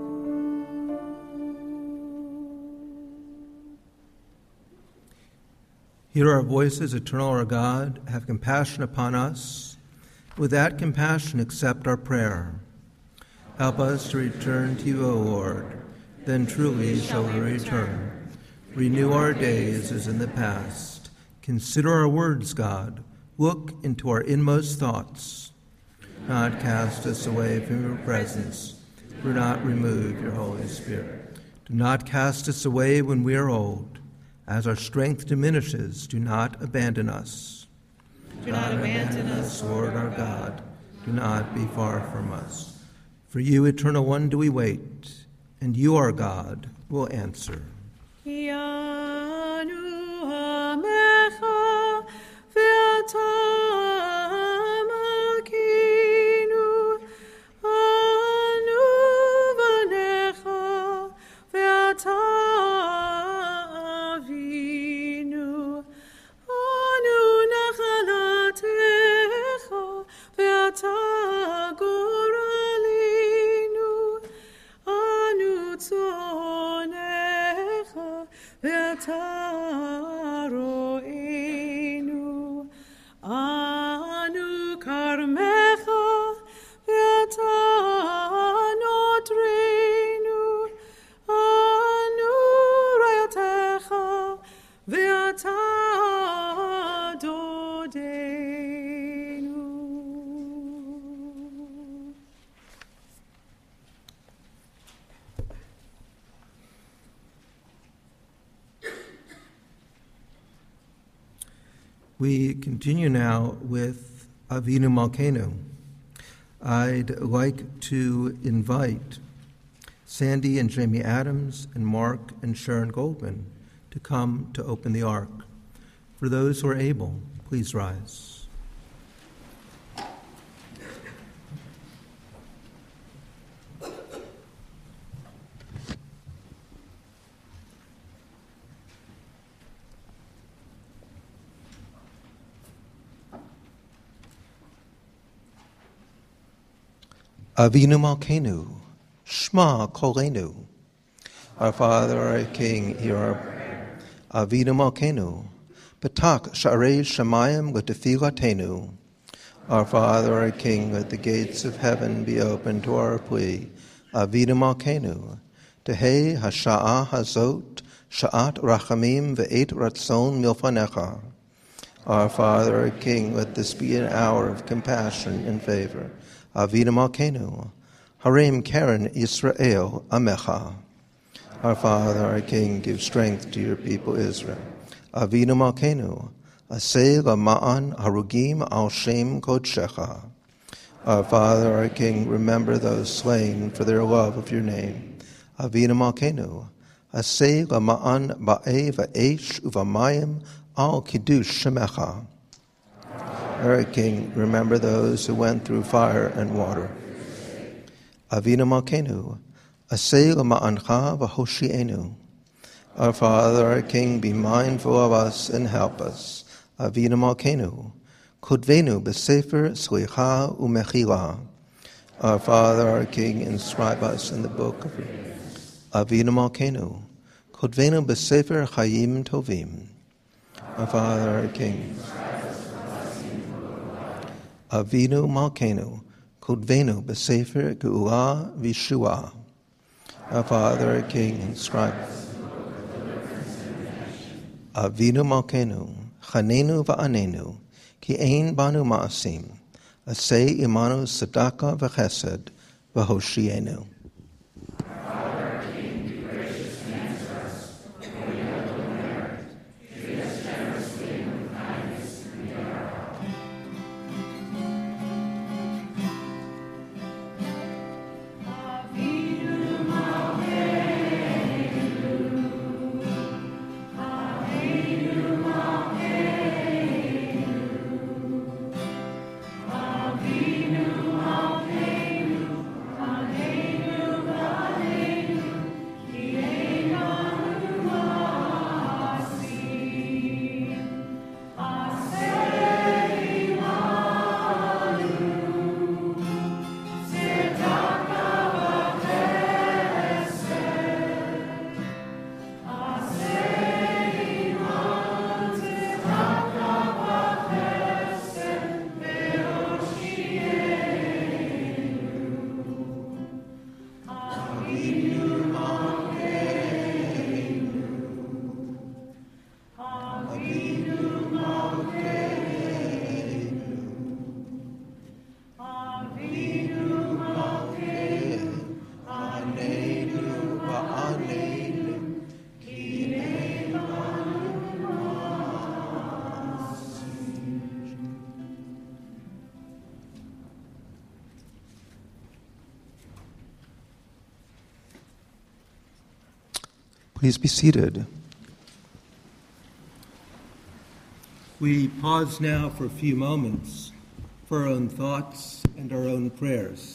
Hear our voices, eternal our God. Have compassion upon us. With that compassion, accept our prayer. Help us to return to you, O Lord. Then truly shall we return. Renew our days as in the past. Consider our words, God. Look into our inmost thoughts. Do not cast us away from your presence. Do not remove your Holy Spirit. Do not cast us away when we are old. As our strength diminishes, do not abandon us. Do not abandon us, Lord our God. Do not be far from us. For you, Eternal One, do we wait, and you, our God, will answer. Yanu hamecha ve'ata malkeinu, anu vanecha ve'ata avinu, anu nachalatecha ve'ata goralinu, anu tzonecha ve'ata ro'enu, anu We continue now with Avinu Malkeinu. I'd like to invite Sandy and Jamie Adams and Mark and Sharon Goldman to come to open the ark. For those who are able, please rise. Avinu Malkeinu, Shema Kolenu. Our Father, our King, hear our prayer. Avinu Malkeinu, Patak Sha'arei Shamayim L'Tefilatenu. Our Father, our King, let the gates of heaven be open to our plea. Avinu Malkeinu, Tehei Hasha'ah Hazot, Sha'at Rachamim Ve'et Ratzon Milfanecha. Our Father, our King, let this be an hour of compassion and favor. Avinu Malkeinu, Harem Karen Yisrael Amecha. Our Father, our King, give strength to your people Israel. Avinu Malkeinu, Aseh Lama'an Harugim Al Shem Kodshecha. Our Father, our King, remember those slain for their love of your name. Avinu Malkeinu, Aseh Lama'an Ba'e Va'esh Uvamayim Al Kiddush Shemecha. Our King, remember those who went through fire and water. Avinu Malkeinu, Aseh Lama'ancha V'Hoshienu. Our Father, our King, be mindful of us and help us. Avinu Malkeinu, Kodvenu B'Sefer Slicha U'Mechila. Our Father, our King, inscribe us in the book of Avinu Malkeinu, Kodvenu B'Sefer Chayim Tovim. Our Father, our King, Avinu Malkeinu, Kodvenu B'Sefer Geula V'Shua. Our Father, our King, inscribe Avinu Malkeinu, Chanenu V'Anenu, Ki Ein Banu Ma'asim, Aseh Imanu Tzedakah V'Chesed, V'Hoshienu. Please be seated. We pause now for a few moments for our own thoughts and our own prayers.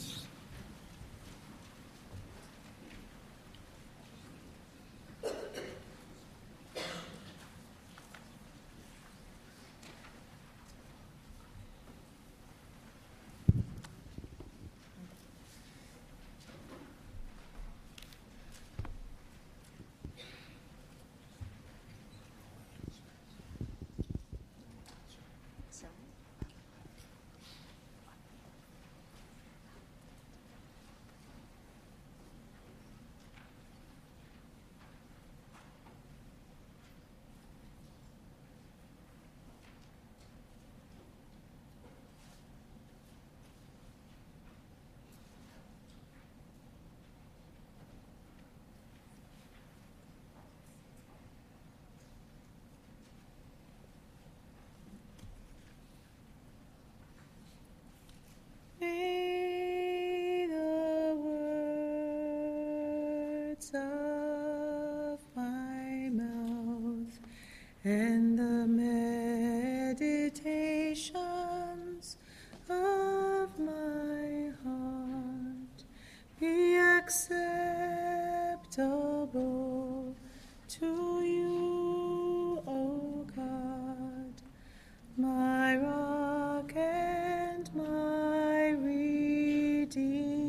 acceptable to you, O God, my rock and my redeemer.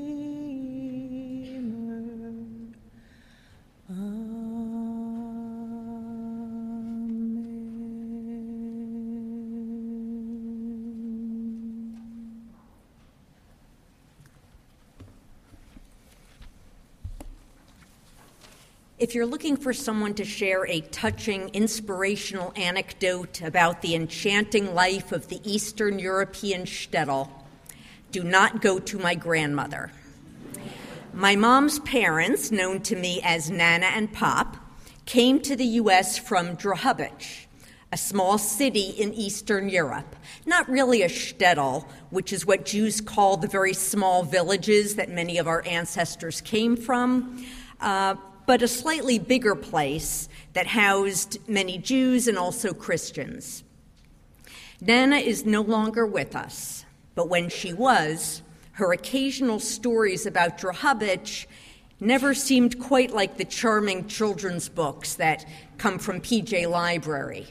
If you're looking for someone to share a touching, inspirational anecdote about the enchanting life of the Eastern European shtetl, do not go to my grandmother. My mom's parents, known to me as Nana and Pop, came to the U.S. from Drohobych, a small city in Eastern Europe. Not really a shtetl, which is what Jews call the very small villages that many of our ancestors came from, but a slightly bigger place that housed many Jews and also Christians. Nana is no longer with us, but when she was, her occasional stories about Drohobych never seemed quite like the charming children's books that come from PJ Library.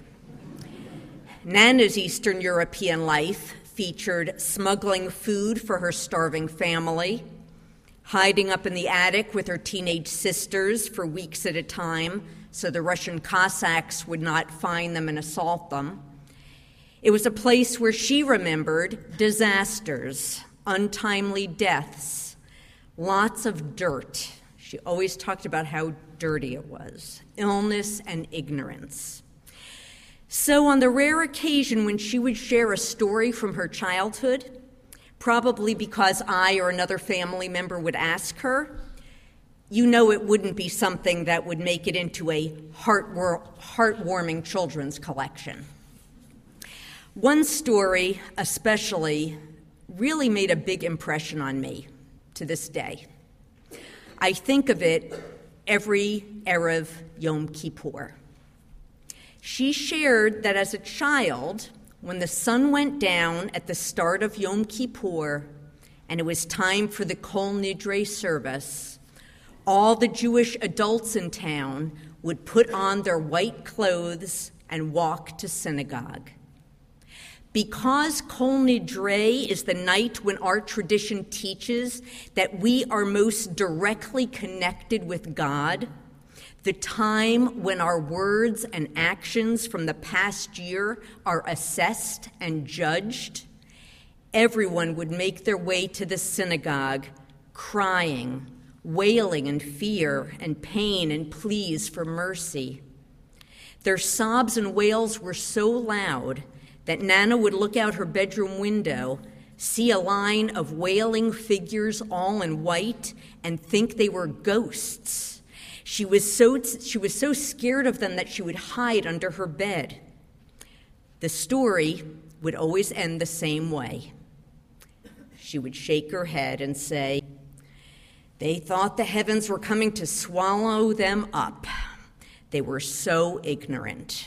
Nana's Eastern European life featured smuggling food for her starving family, hiding up in the attic with her teenage sisters for weeks at a time so the Russian Cossacks would not find them and assault them. It was a place where she remembered disasters, untimely deaths, lots of dirt. She always talked about how dirty it was, illness and ignorance. So on the rare occasion when she would share a story from her childhood, probably because I or another family member would ask her, you know it wouldn't be something that would make it into a heartwarming children's collection. One story especially really made a big impression on me to this day. I think of it every Erev Yom Kippur. She shared that as a child, when the sun went down at the start of Yom Kippur and it was time for the Kol Nidre service, all the Jewish adults in town would put on their white clothes and walk to synagogue. Because Kol Nidre is the night when our tradition teaches that we are most directly connected with God, the time when our words and actions from the past year are assessed and judged, everyone would make their way to the synagogue, crying, wailing in fear and pain and pleas for mercy. Their sobs and wails were so loud that Nana would look out her bedroom window, see a line of wailing figures all in white, and think they were ghosts. She was so scared of them that she would hide under her bed. The story would always end the same way. She would shake her head and say, "They thought the heavens were coming to swallow them up. They were so ignorant."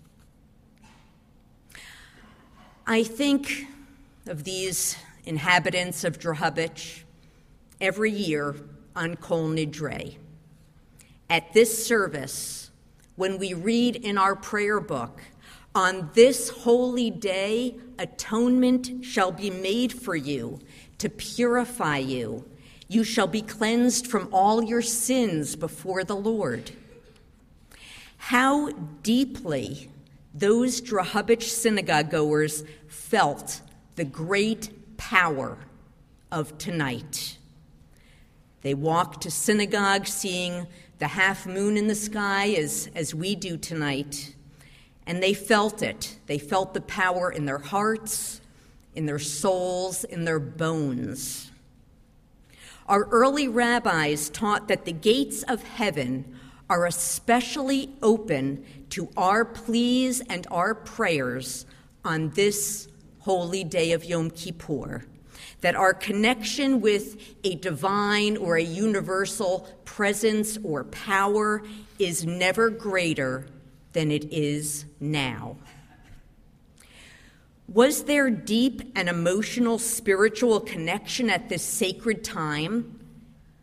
I think of these inhabitants of Drohobych every year on Kol Nidre. At this service, when we read in our prayer book, "On this holy day, atonement shall be made for you to purify you. You shall be cleansed from all your sins before the Lord." How deeply those Drohobych synagogue goers felt the great power of tonight. They walked to synagogue seeing the half moon in the sky as we do tonight, and they felt it. They felt the power in their hearts, in their souls, in their bones. Our early rabbis taught that the gates of heaven are especially open to our pleas and our prayers on this holy day of Yom Kippur, that our connection with a divine or a universal presence or power is never greater than it is now. Was there deep and emotional spiritual connection at this sacred time,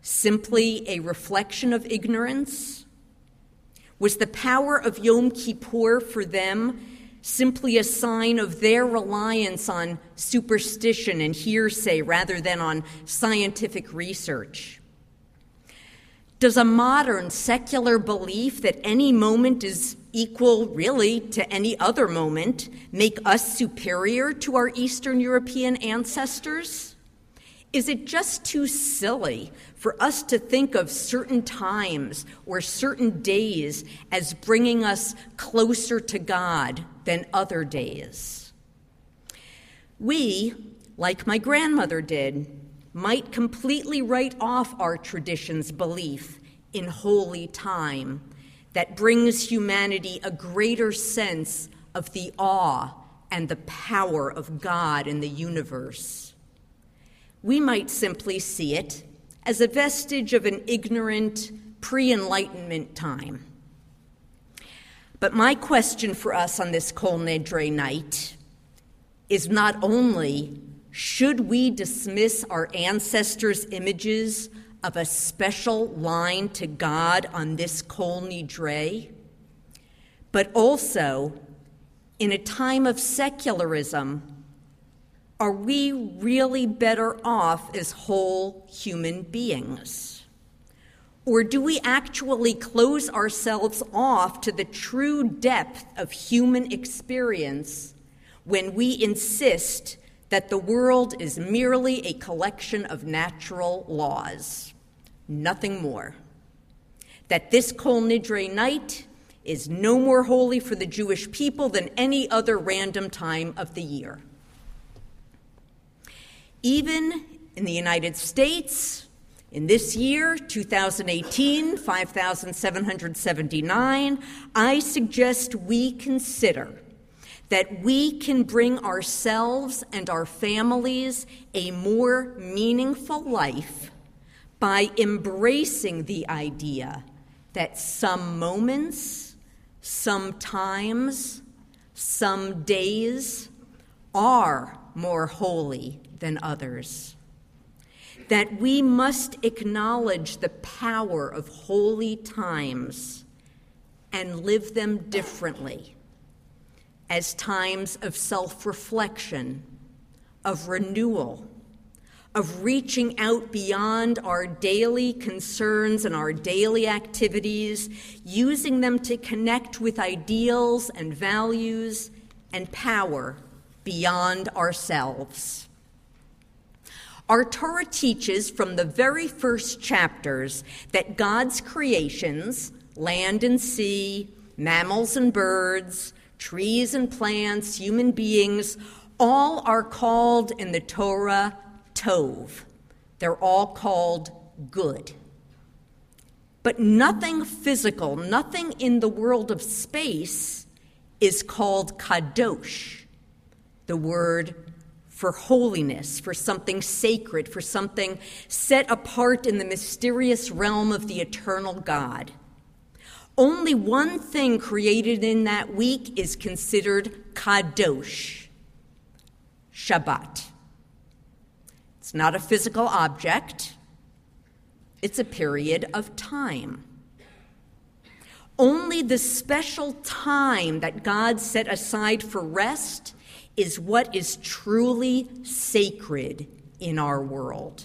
simply a reflection of ignorance? Was the power of Yom Kippur for them simply a sign of their reliance on superstition and hearsay rather than on scientific research? Does a modern secular belief that any moment is equal, really, to any other moment make us superior to our Eastern European ancestors? Is it just too silly for us to think of certain times or certain days as bringing us closer to God than other days? We, like my grandmother did, might completely write off our tradition's belief in holy time that brings humanity a greater sense of the awe and the power of God in the universe. We might simply see it as a vestige of an ignorant pre-Enlightenment time. But my question for us on this Kol Nidre night is not only should we dismiss our ancestors' images of a special line to God on this Kol Nidre, but also, in a time of secularism, are we really better off as whole human beings? Or do we actually close ourselves off to the true depth of human experience when we insist that the world is merely a collection of natural laws, nothing more? That this Kol Nidre night is no more holy for the Jewish people than any other random time of the year. Even in the United States, in this year, 2018, 5,779, I suggest we consider that we can bring ourselves and our families a more meaningful life by embracing the idea that some moments, some times, some days are more holy than others. That we must acknowledge the power of holy times and live them differently as times of self-reflection, of renewal, of reaching out beyond our daily concerns and our daily activities, using them to connect with ideals and values and power beyond ourselves. Our Torah teaches from the very first chapters that God's creations, land and sea, mammals and birds, trees and plants, human beings, all are called in the Torah Tov. They're all called good. But nothing physical, nothing in the world of space is called Kadosh, the word for holiness, for something sacred, for something set apart in the mysterious realm of the eternal God. Only one thing created in that week is considered Kadosh, Shabbat. It's not a physical object. It's a period of time. Only the special time that God set aside for rest is what is truly sacred in our world.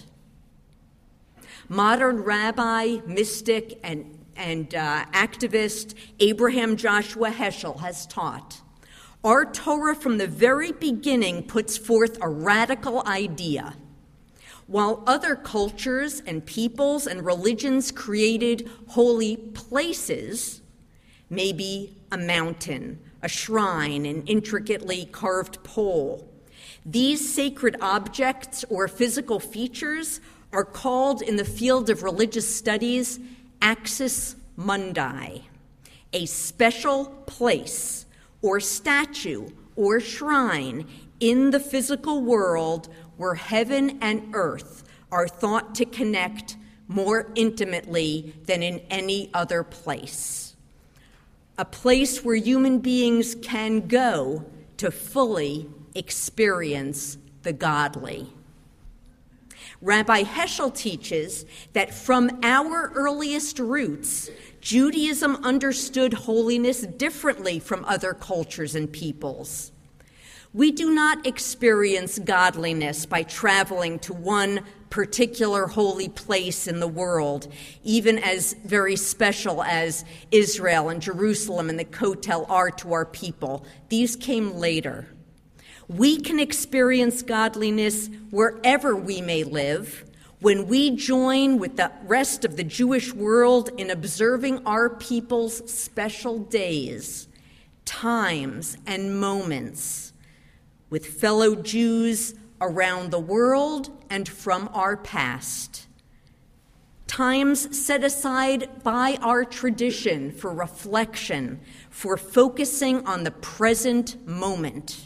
Modern rabbi, mystic, and activist Abraham Joshua Heschel has taught, our Torah from the very beginning puts forth a radical idea. While other cultures and peoples and religions created holy places, maybe a mountain, a shrine, an intricately carved pole, these sacred objects or physical features are called in the field of religious studies axis mundi, a special place or statue or shrine in the physical world where heaven and earth are thought to connect more intimately than in any other place. A place where human beings can go to fully experience the godly. Rabbi Heschel teaches that from our earliest roots, Judaism understood holiness differently from other cultures and peoples. We do not experience godliness by traveling to one particular holy place in the world, even as very special as Israel and Jerusalem and the Kotel are to our people. These came later. We can experience godliness wherever we may live when we join with the rest of the Jewish world in observing our people's special days, times, and moments with fellow Jews around the world and from our past. Times set aside by our tradition for reflection, for focusing on the present moment,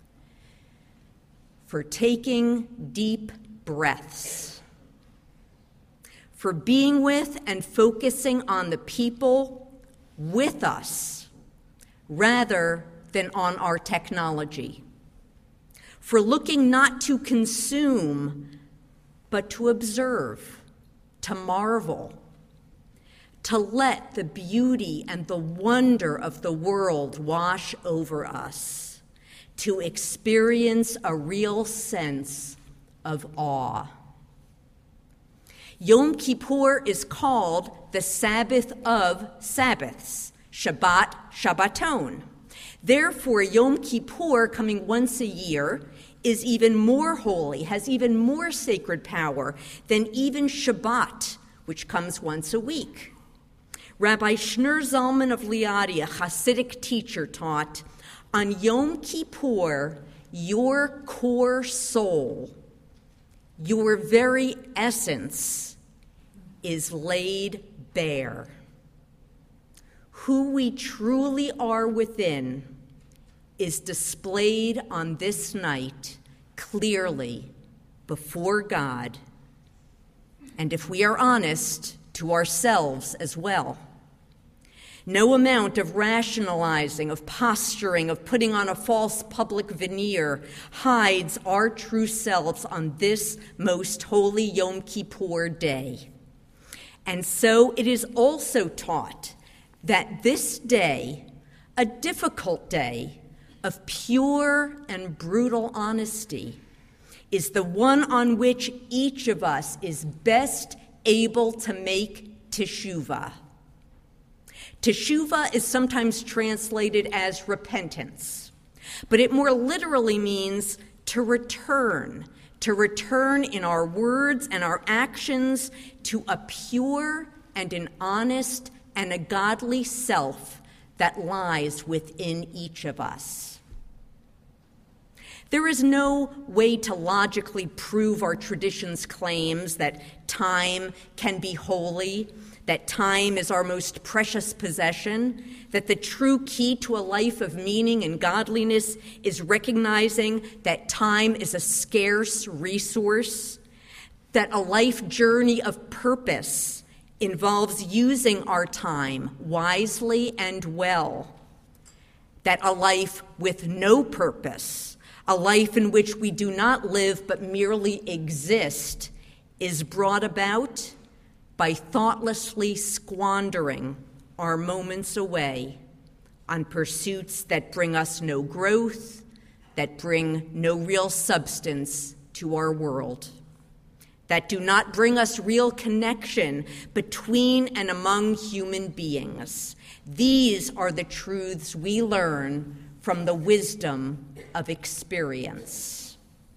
for taking deep breaths, for being with and focusing on the people with us rather than on our technology, for looking not to consume, but to observe, to marvel, to let the beauty and the wonder of the world wash over us, to experience a real sense of awe. Yom Kippur is called the Sabbath of Sabbaths, Shabbat, Shabbaton. Therefore, Yom Kippur, coming once a year, is even more holy, has even more sacred power than even Shabbat, which comes once a week. Rabbi Shneur Zalman of Liadi, a Hasidic teacher, taught, on Yom Kippur, your core soul, your very essence, is laid bare. Who we truly are within is displayed on this night clearly before God, and if we are honest, to ourselves as well. No amount of rationalizing, of posturing, of putting on a false public veneer hides our true selves on this most holy Yom Kippur day. And so it is also taught that this day, a difficult day of pure and brutal honesty, is the one on which each of us is best able to make teshuvah. Teshuvah is sometimes translated as repentance, but it more literally means to return in our words and our actions to a pure and an honest and a godly self that lies within each of us. There is no way to logically prove our tradition's claims that time can be holy, that time is our most precious possession, that the true key to a life of meaning and godliness is recognizing that time is a scarce resource, that a life journey of purpose involves using our time wisely and well, that a life with no purpose, a life in which we do not live but merely exist, is brought about by thoughtlessly squandering our moments away on pursuits that bring us no growth, that bring no real substance to our world, that do not bring us real connection between and among human beings. These are the truths we learn from the wisdom of experience.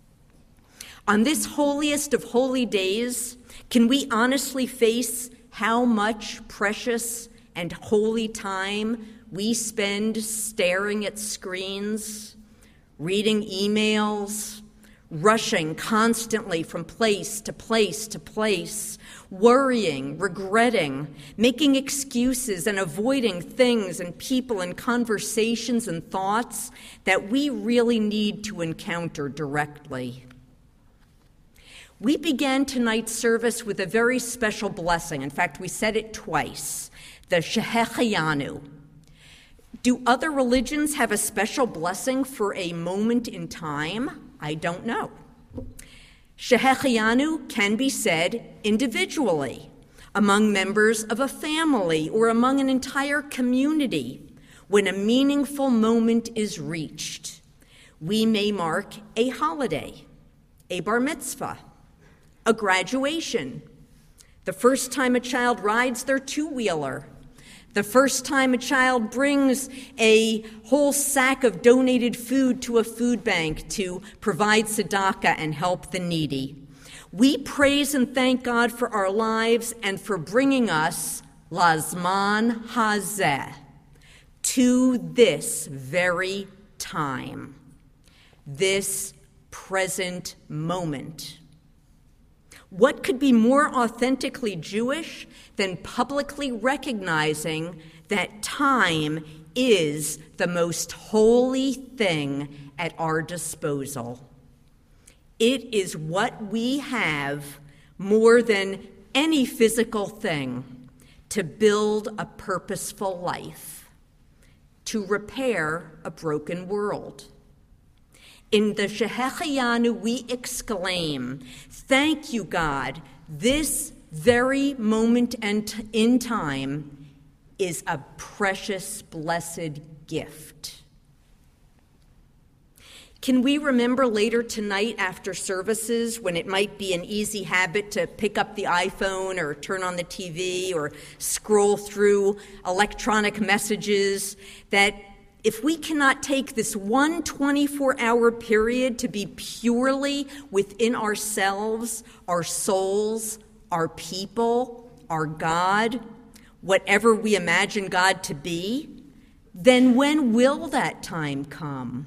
On this holiest of holy days, can we honestly face how much precious and holy time we spend staring at screens, reading emails, rushing constantly from place to place to place, worrying, regretting, making excuses and avoiding things and people and conversations and thoughts that we really need to encounter directly? We began tonight's service with a very special blessing. In fact, we said it twice, the Shehecheyanu. Do other religions have a special blessing for a moment in time? I don't know. Shehechianu can be said individually, among members of a family or among an entire community. When a meaningful moment is reached, we may mark a holiday, a bar mitzvah, a graduation, the first time a child rides their two-wheeler, the first time a child brings a whole sack of donated food to a food bank to provide tzedakah and help the needy. We praise and thank God for our lives and for bringing us lazman hazeh, to this very time, this present moment. What could be more authentically Jewish than publicly recognizing that time is the most holy thing at our disposal? It is what we have more than any physical thing to build a purposeful life, to repair a broken world. In the Shehechianu, we exclaim, "Thank you, God, this very moment and in time is a precious, blessed gift." Can we remember later tonight after services when it might be an easy habit to pick up the iPhone or turn on the TV or scroll through electronic messages, that if we cannot take this one 24-hour period to be purely within ourselves, our souls, our people, our God, whatever we imagine God to be, then when will that time come?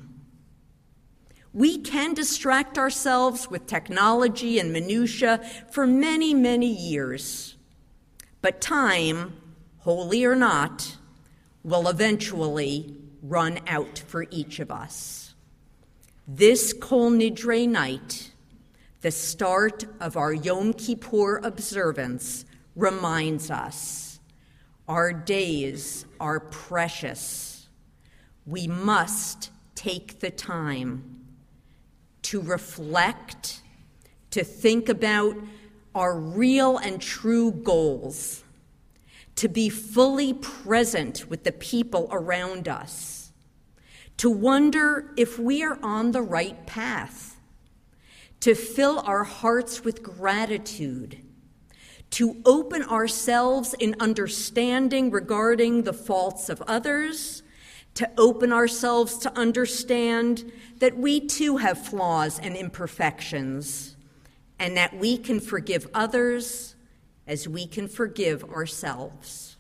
We can distract ourselves with technology and minutia for many, many years. But time, holy or not, will eventually run out for each of us. This Kol Nidre night, the start of our Yom Kippur observance, reminds us our days are precious. We must take the time to reflect, to think about our real and true goals, to be fully present with the people around us, to wonder if we are on the right path, to fill our hearts with gratitude, to open ourselves in understanding regarding the faults of others, to open ourselves to understand that we too have flaws and imperfections, and that we can forgive others as we can forgive ourselves.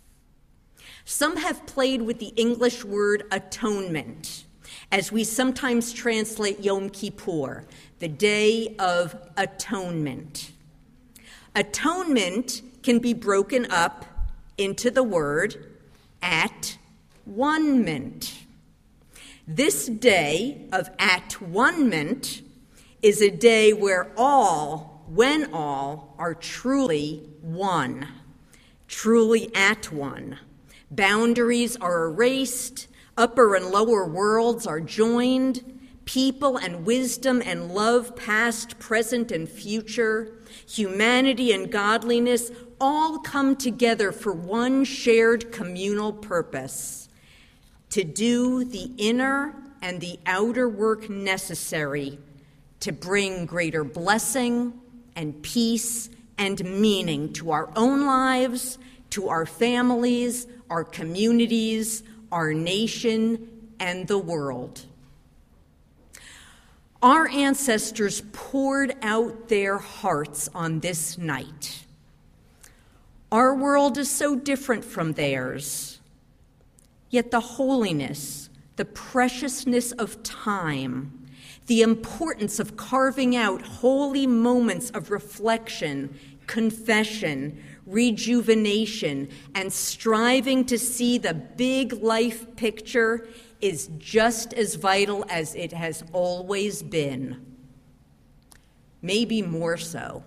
Some have played with the English word atonement, as we sometimes translate Yom Kippur, the Day of Atonement. Atonement can be broken up into the word at-one-ment. This day of at-one-ment is a day where when all are truly one, truly at one. Boundaries are erased, upper and lower worlds are joined, people and wisdom and love, past, present, and future, humanity and godliness all come together for one shared communal purpose: to do the inner and the outer work necessary to bring greater blessing and peace and meaning to our own lives, to our families, our communities, our nation, and the world. Our ancestors poured out their hearts on this night. Our world is so different from theirs, yet the holiness, the preciousness of time, the importance of carving out holy moments of reflection, confession, rejuvenation, and striving to see the big life picture is just as vital as it has always been. Maybe more so.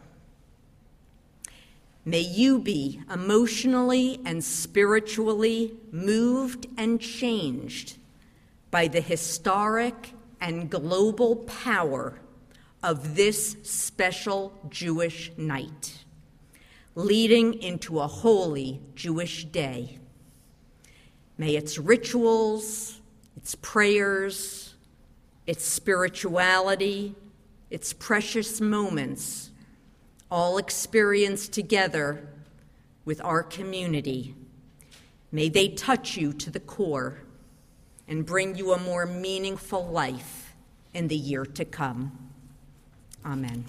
May you be emotionally and spiritually moved and changed by the historic and global power of this special Jewish night, leading into a holy Jewish day. May its rituals, its prayers, its spirituality, its precious moments, all experienced together with our community, may they touch you to the core and bring you a more meaningful life in the year to come. Amen.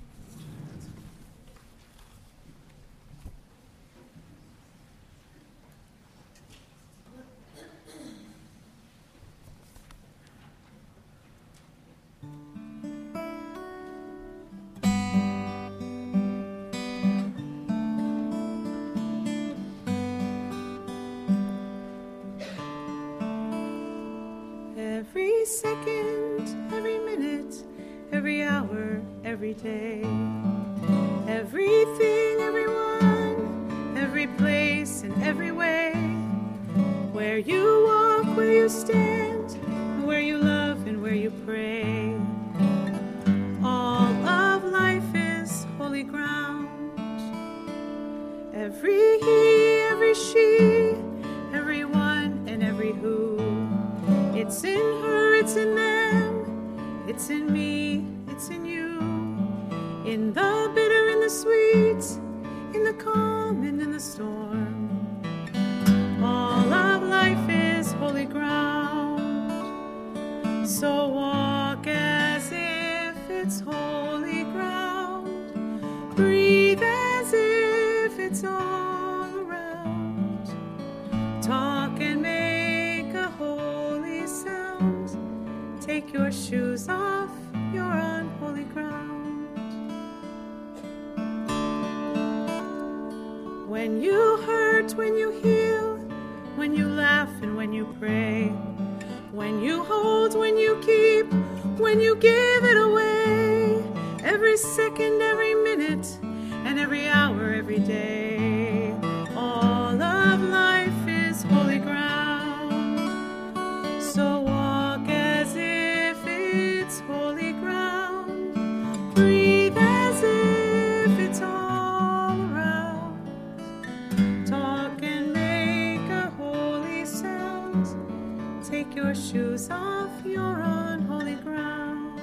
Every second, every minute, every hour, every day, everything, everyone, every place, and every way, where you walk, where you stand, where you love, and where you pray. All of life is holy ground. Every he, every she, every one, and every who. It's in her, it's in them, it's in me, it's in you. In the bitter and the sweet, in the calm and in the storm. All of life is holy ground. So walk as if it's holy ground. Breathe as if it's all around. Talk and make a holy sound. Take your shoes off, you're on holy ground. When you hurt, when you heal, when you laugh and when you pray, when you hold, when you keep, when you give it away, every second, every minute, and every hour, every day, all of life is holy ground. So walk as if it's holy ground. Breathe as if it's all around. Talk and make a holy sound. Take your shoes off, you're on holy ground.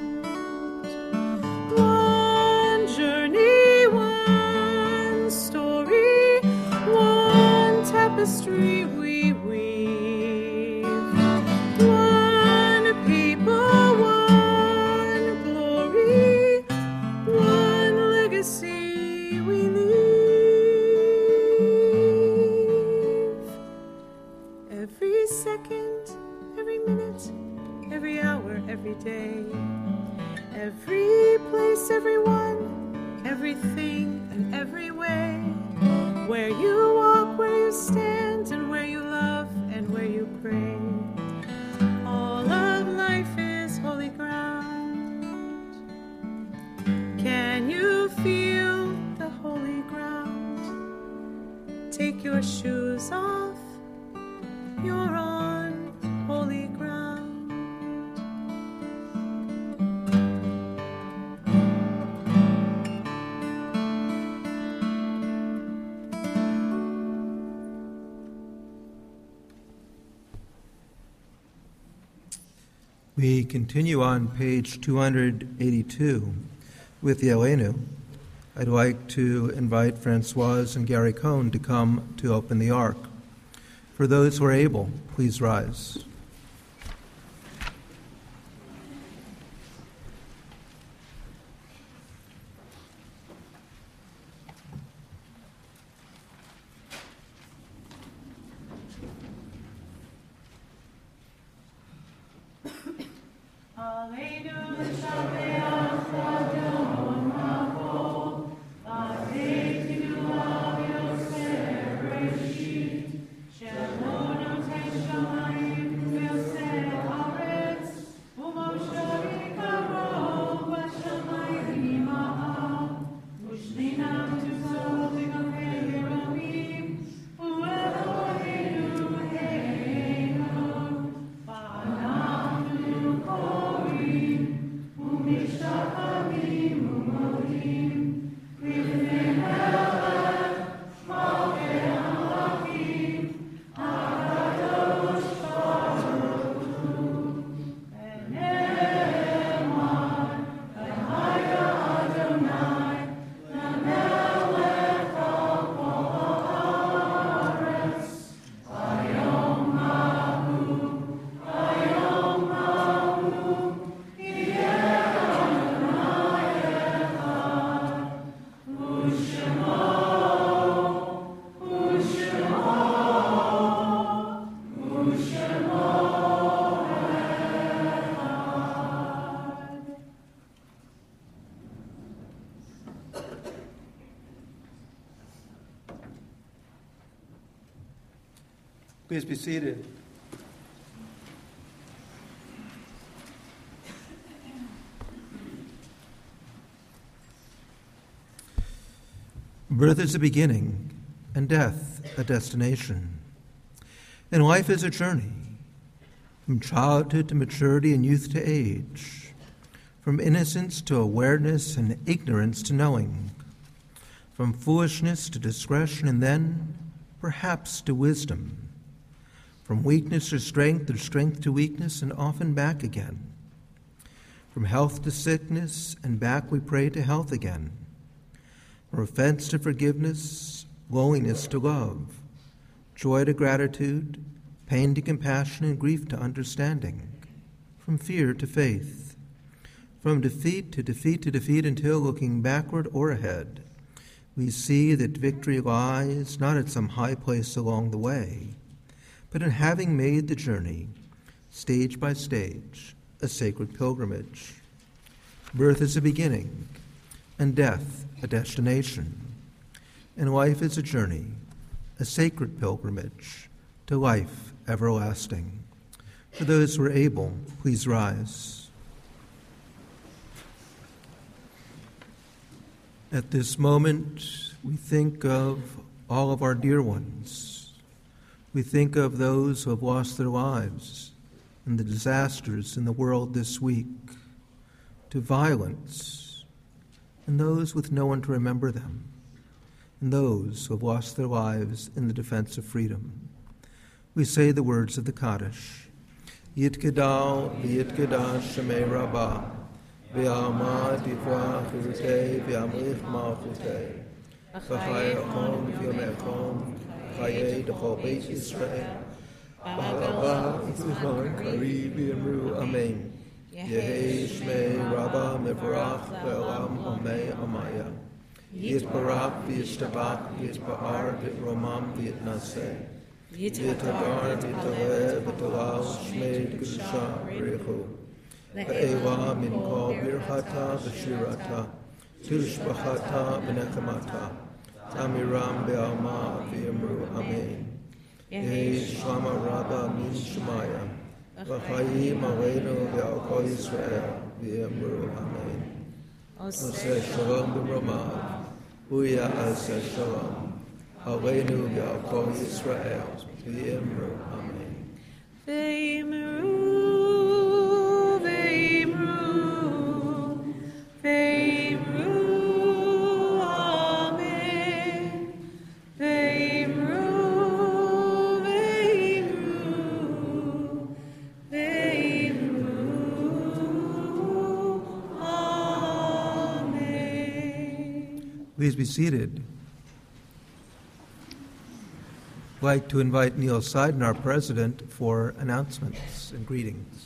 One journey, one story, one tapestry we weave. One people, one glory, one legacy we leave. Every second, every minute, every hour, every day, every place, everyone, everything, and every way, where you walk, where you stand, and where you love, and where you pray. All of life is holy ground. Can you feel the holy ground? Take your shoes off, you're on holy ground. We continue on page 282 with the Elenu. I'd like to invite Francoise and Gary Cohn to come to open the ark. For those who are able, please rise. Glory. Please be seated. Birth is a beginning, and death a destination. And life is a journey, from childhood to maturity and youth to age, from innocence to awareness and ignorance to knowing, from foolishness to discretion and then, perhaps, to wisdom, from weakness to strength to weakness, and often back again. From health to sickness, and back we pray to health again. From offense to forgiveness, loneliness to love, joy to gratitude, pain to compassion, and grief to understanding. From fear to faith. From defeat to defeat to defeat, until, looking backward or ahead, we see that victory lies not at some high place along the way, but in having made the journey, stage by stage, a sacred pilgrimage. Birth is a beginning, and death a destination. And life is a journey, a sacred pilgrimage to life everlasting. For those who are able, please rise. At this moment, we think of all of our dear ones. We think of those who have lost their lives in the disasters in the world this week, to violence, and those with no one to remember them, and those who have lost their lives in the defense of freedom. We say the words of the Kaddish. Yitgadal v'yitgadash shemei Rabbah, v'yamad yivrach chirutei v'yamlich malchutei, v'chayakom v'yamekom, Chayei d'chol Beit Yisrael, B'halabah v'zman kari v'yamru Amen. Yehi shmei Rabbah mevarach ve'olam amei amaya. Yitbarach v'yishtabach v'yitba'ar v'yitromam v'yitnaseh. Yitadar v'yitaleh v'talal shmei d'kedusha v'richu. Ve'ewa min kol birchata v'shirata, tushbachata v'nechamata. Tamiram be'alma v'yamru Amen. Yehi shama Rabbah min shemaya, v'chayim aleinu v'al kol Yisrael v'yamru Amen. Oseh shalom b'romav, uya aseh shalom, aleinu v'al kol Yisrael v'yamru Amen. V'yamru, v'yamru, v'yamru. Please be seated. I'd like to invite Neil Seiden, our president, for announcements and greetings.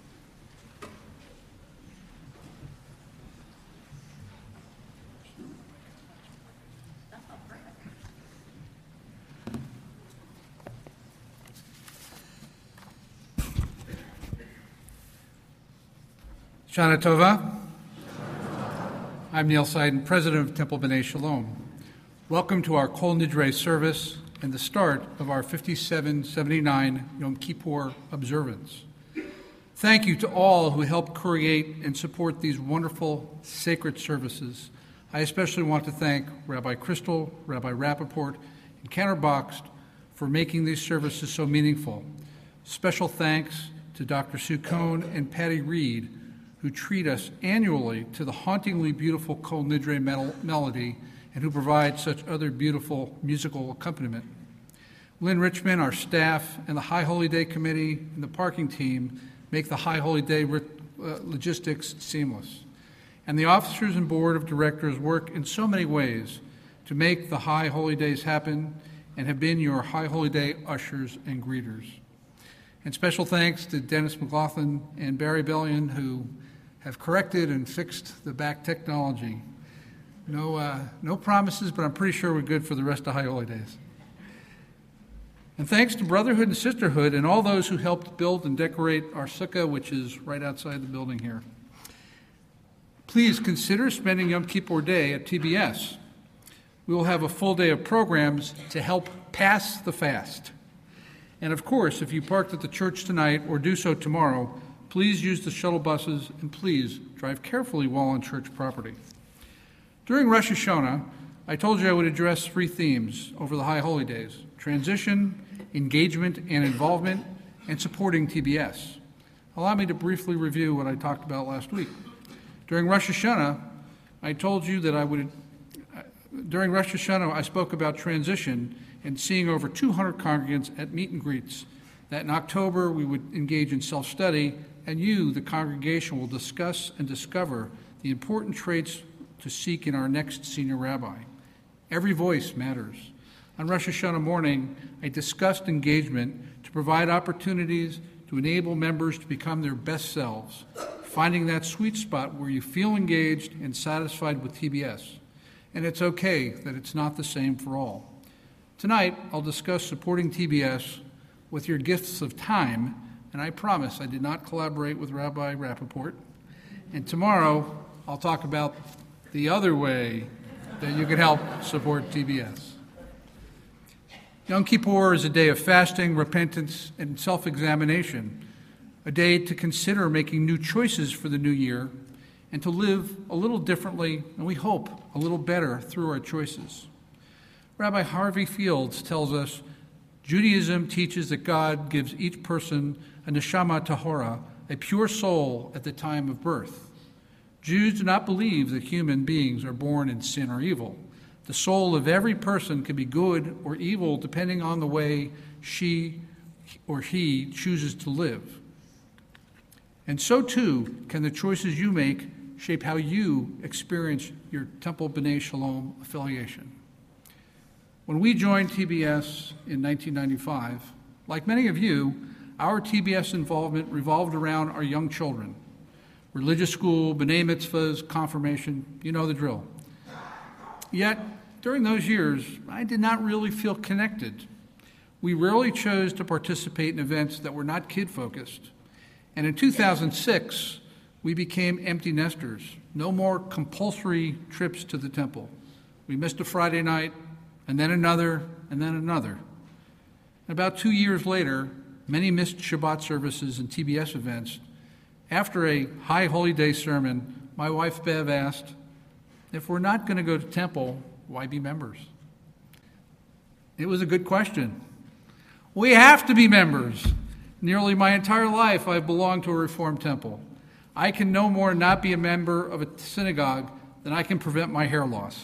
Shana Tova. I'm Neil Seiden, president of Temple B'nai Shalom. Welcome to our Kol Nidre service and the start of our 5779 Yom Kippur observance. Thank you to all who helped create and support these wonderful sacred services. I especially want to thank Rabbi Crystal, Rabbi Rappaport, and Cantor Bakst for making these services so meaningful. Special thanks to Dr. Sue Cohn and Patty Reed who treat us annually to the hauntingly beautiful Kol Nidre melody and who provide such other beautiful musical accompaniment. Lynn Richmond, our staff, and the High Holy Day Committee and the parking team make the High Holy Day logistics seamless. And the officers and board of directors work in so many ways to make the High Holy Days happen and have been your High Holy Day ushers and greeters. And special thanks to Dennis McLaughlin and Barry Bellion, who have corrected and fixed the back technology. No promises, but I'm pretty sure we're good for the rest of High Holy Days. And thanks to Brotherhood and Sisterhood and all those who helped build and decorate our sukkah, which is right outside the building here. Please consider spending Yom Kippur Day at TBS. We will have a full day of programs to help pass the fast. And of course, if you parked at the church tonight or do so tomorrow, please use the shuttle buses and please drive carefully while on church property. During Rosh Hashanah, I told you I would address 3 themes over the High Holy Days: transition, engagement and involvement, and supporting TBS. Allow me to briefly review what I talked about last week. During Rosh Hashanah, I told you that during Rosh Hashanah, I spoke about transition and seeing over 200 congregants at meet and greets, that in October we would engage in self-study, and you, the congregation, will discuss and discover the important traits to seek in our next senior rabbi. Every voice matters. On Rosh Hashanah morning, I discussed engagement to provide opportunities to enable members to become their best selves, finding that sweet spot where you feel engaged and satisfied with TBS. And it's okay that it's not the same for all. Tonight, I'll discuss supporting TBS with your gifts of time, and I promise I did not collaborate with Rabbi Rappaport. And tomorrow, I'll talk about the other way that you can help support TBS. Yom Kippur is a day of fasting, repentance, and self-examination, a day to consider making new choices for the new year and to live a little differently, and we hope a little better through our choices. Rabbi Harvey Fields tells us, Judaism teaches that God gives each person a neshama tahora, a pure soul at the time of birth. Jews do not believe that human beings are born in sin or evil. The soul of every person can be good or evil depending on the way she or he chooses to live. And so too can the choices you make shape how you experience your Temple B'nai Shalom affiliation. When we joined TBS in 1995, like many of you, our TBS involvement revolved around our young children. Religious school, B'nai mitzvahs, confirmation, you know the drill. Yet, during those years, I did not really feel connected. We rarely chose to participate in events that were not kid-focused. And in 2006, we became empty nesters. No more compulsory trips to the temple. We missed a Friday night, and then another, and then another. And about 2 years later, many missed Shabbat services and TBS events. After a High Holy Day sermon, my wife Bev asked, if we're not going to go to temple, why be members? It was a good question. We have to be members. Nearly my entire life, I've belonged to a Reformed temple. I can no more not be a member of a synagogue than I can prevent my hair loss.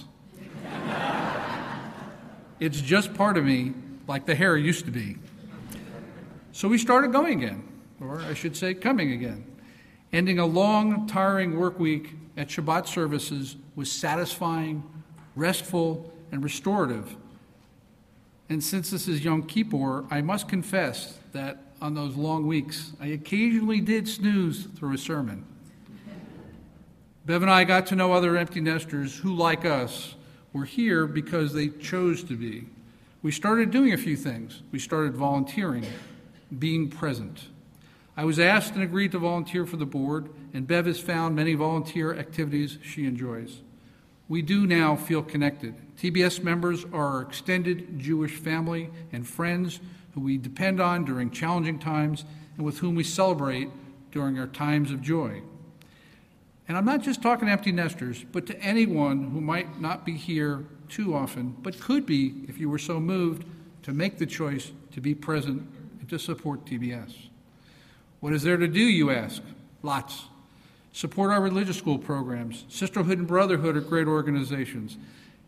It's just part of me, like the hair used to be. So we started going again, or I should say coming again. Ending a long, tiring work week at Shabbat services was satisfying, restful, and restorative. And since this is Yom Kippur, I must confess that on those long weeks, I occasionally did snooze through a sermon. Bev and I got to know other empty nesters who, like us, were here because they chose to be. We started doing a few things. We started volunteering, being present. I was asked and agreed to volunteer for the board, and Bev has found many volunteer activities she enjoys. We do now feel connected. TBS members are our extended Jewish family and friends who we depend on during challenging times and with whom we celebrate during our times of joy. And I'm not just talking to empty nesters, but to anyone who might not be here too often, but could be if you were so moved to make the choice to be present and to support TBS. What is there to do, you ask? Lots. Support our religious school programs. Sisterhood and Brotherhood are great organizations.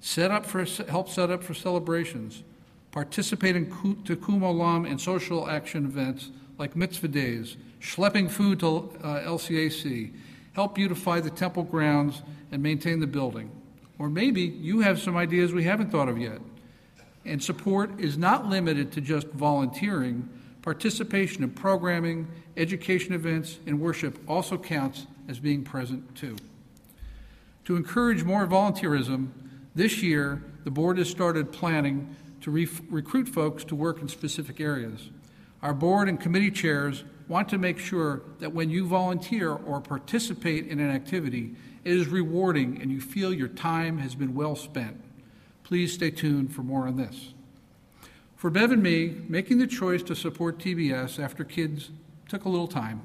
Help set up for celebrations. Participate in Tikkun Olam and social action events like mitzvah days, schlepping food to LCAC. Help beautify the temple grounds and maintain the building. Or maybe you have some ideas we haven't thought of yet. And support is not limited to just volunteering. Participation in programming, education events, and worship also counts as being present too. To encourage more volunteerism, this year the board has started planning to recruit folks to work in specific areas. Our board and committee chairs want to make sure that when you volunteer or participate in an activity, it is rewarding and you feel your time has been well spent. Please stay tuned for more on this. For Bev and me, making the choice to support TBS after kids took a little time.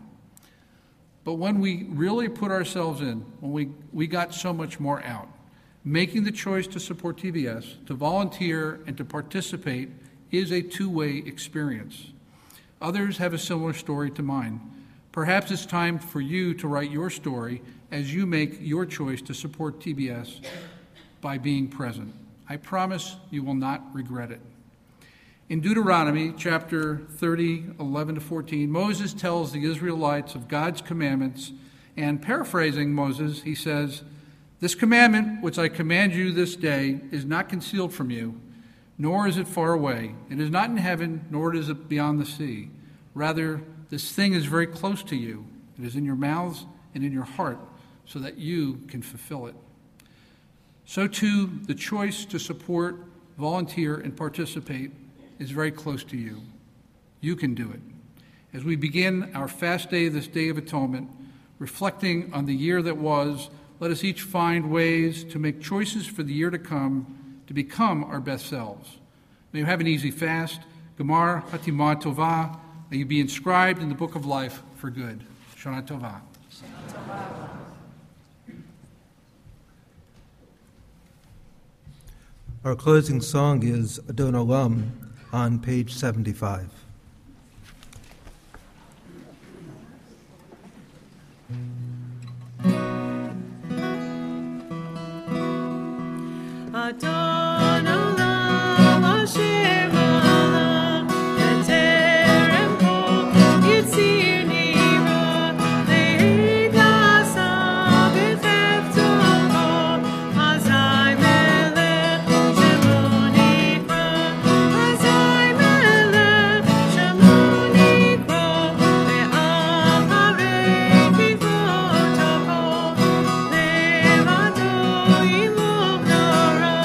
But when we really put ourselves in, when we got so much more out. Making the choice to support TBS, to volunteer, and to participate is a two-way experience. Others have a similar story to mine. Perhaps it's time for you to write your story as you make your choice to support TBS by being present. I promise you will not regret it. In Deuteronomy chapter 30, 11 to 14, Moses tells the Israelites of God's commandments, and paraphrasing Moses, he says, "This commandment which I command you this day is not concealed from you, nor is it far away. It is not in heaven, nor is it beyond the sea. Rather, this thing is very close to you. It is in your mouths and in your heart, so that you can fulfill it." So too, the choice to support, volunteer, and participate is very close to you. You can do it. As we begin our fast day, this Day of Atonement, reflecting on the year that was, let us each find ways to make choices for the year to come, to become our best selves. May you have an easy fast. Gemar Hatimah Tovah. May you be inscribed in the book of life for good. Shana Tovah. Our closing song is Adon Olam on page 75. Adon Olam Hashem Olam B'terem kol Yitzir nira Le'edasa b'chefto kol Hazai melech shemo nikra Hazai melech shemo nikra Ve'acharei kivot kol Levado imov nara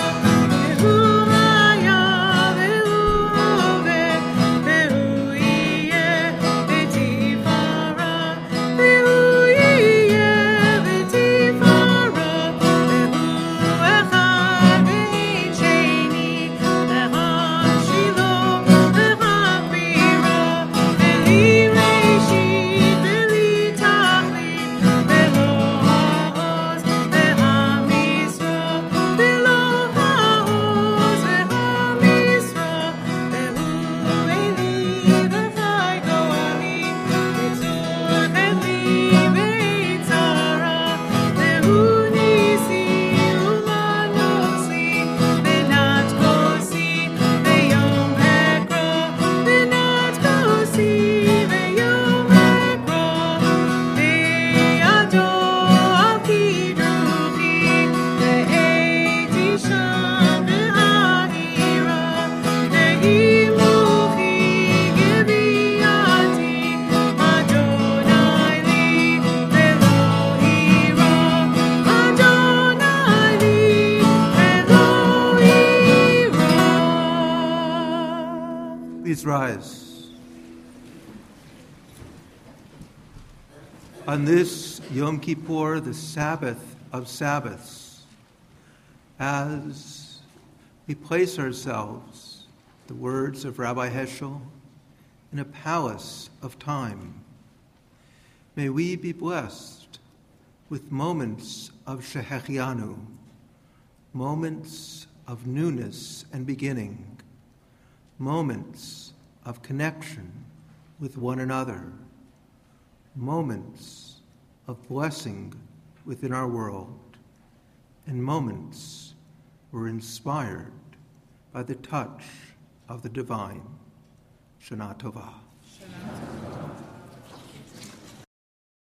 Please rise. On this Yom Kippur, the Sabbath of Sabbaths, as we place ourselves, the words of Rabbi Heschel, in a palace of time, may we be blessed with moments of Shehechianu, moments of newness and beginning, moments of connection with one another, moments of blessing within our world, and moments were inspired by the touch of the divine. Shana Tova.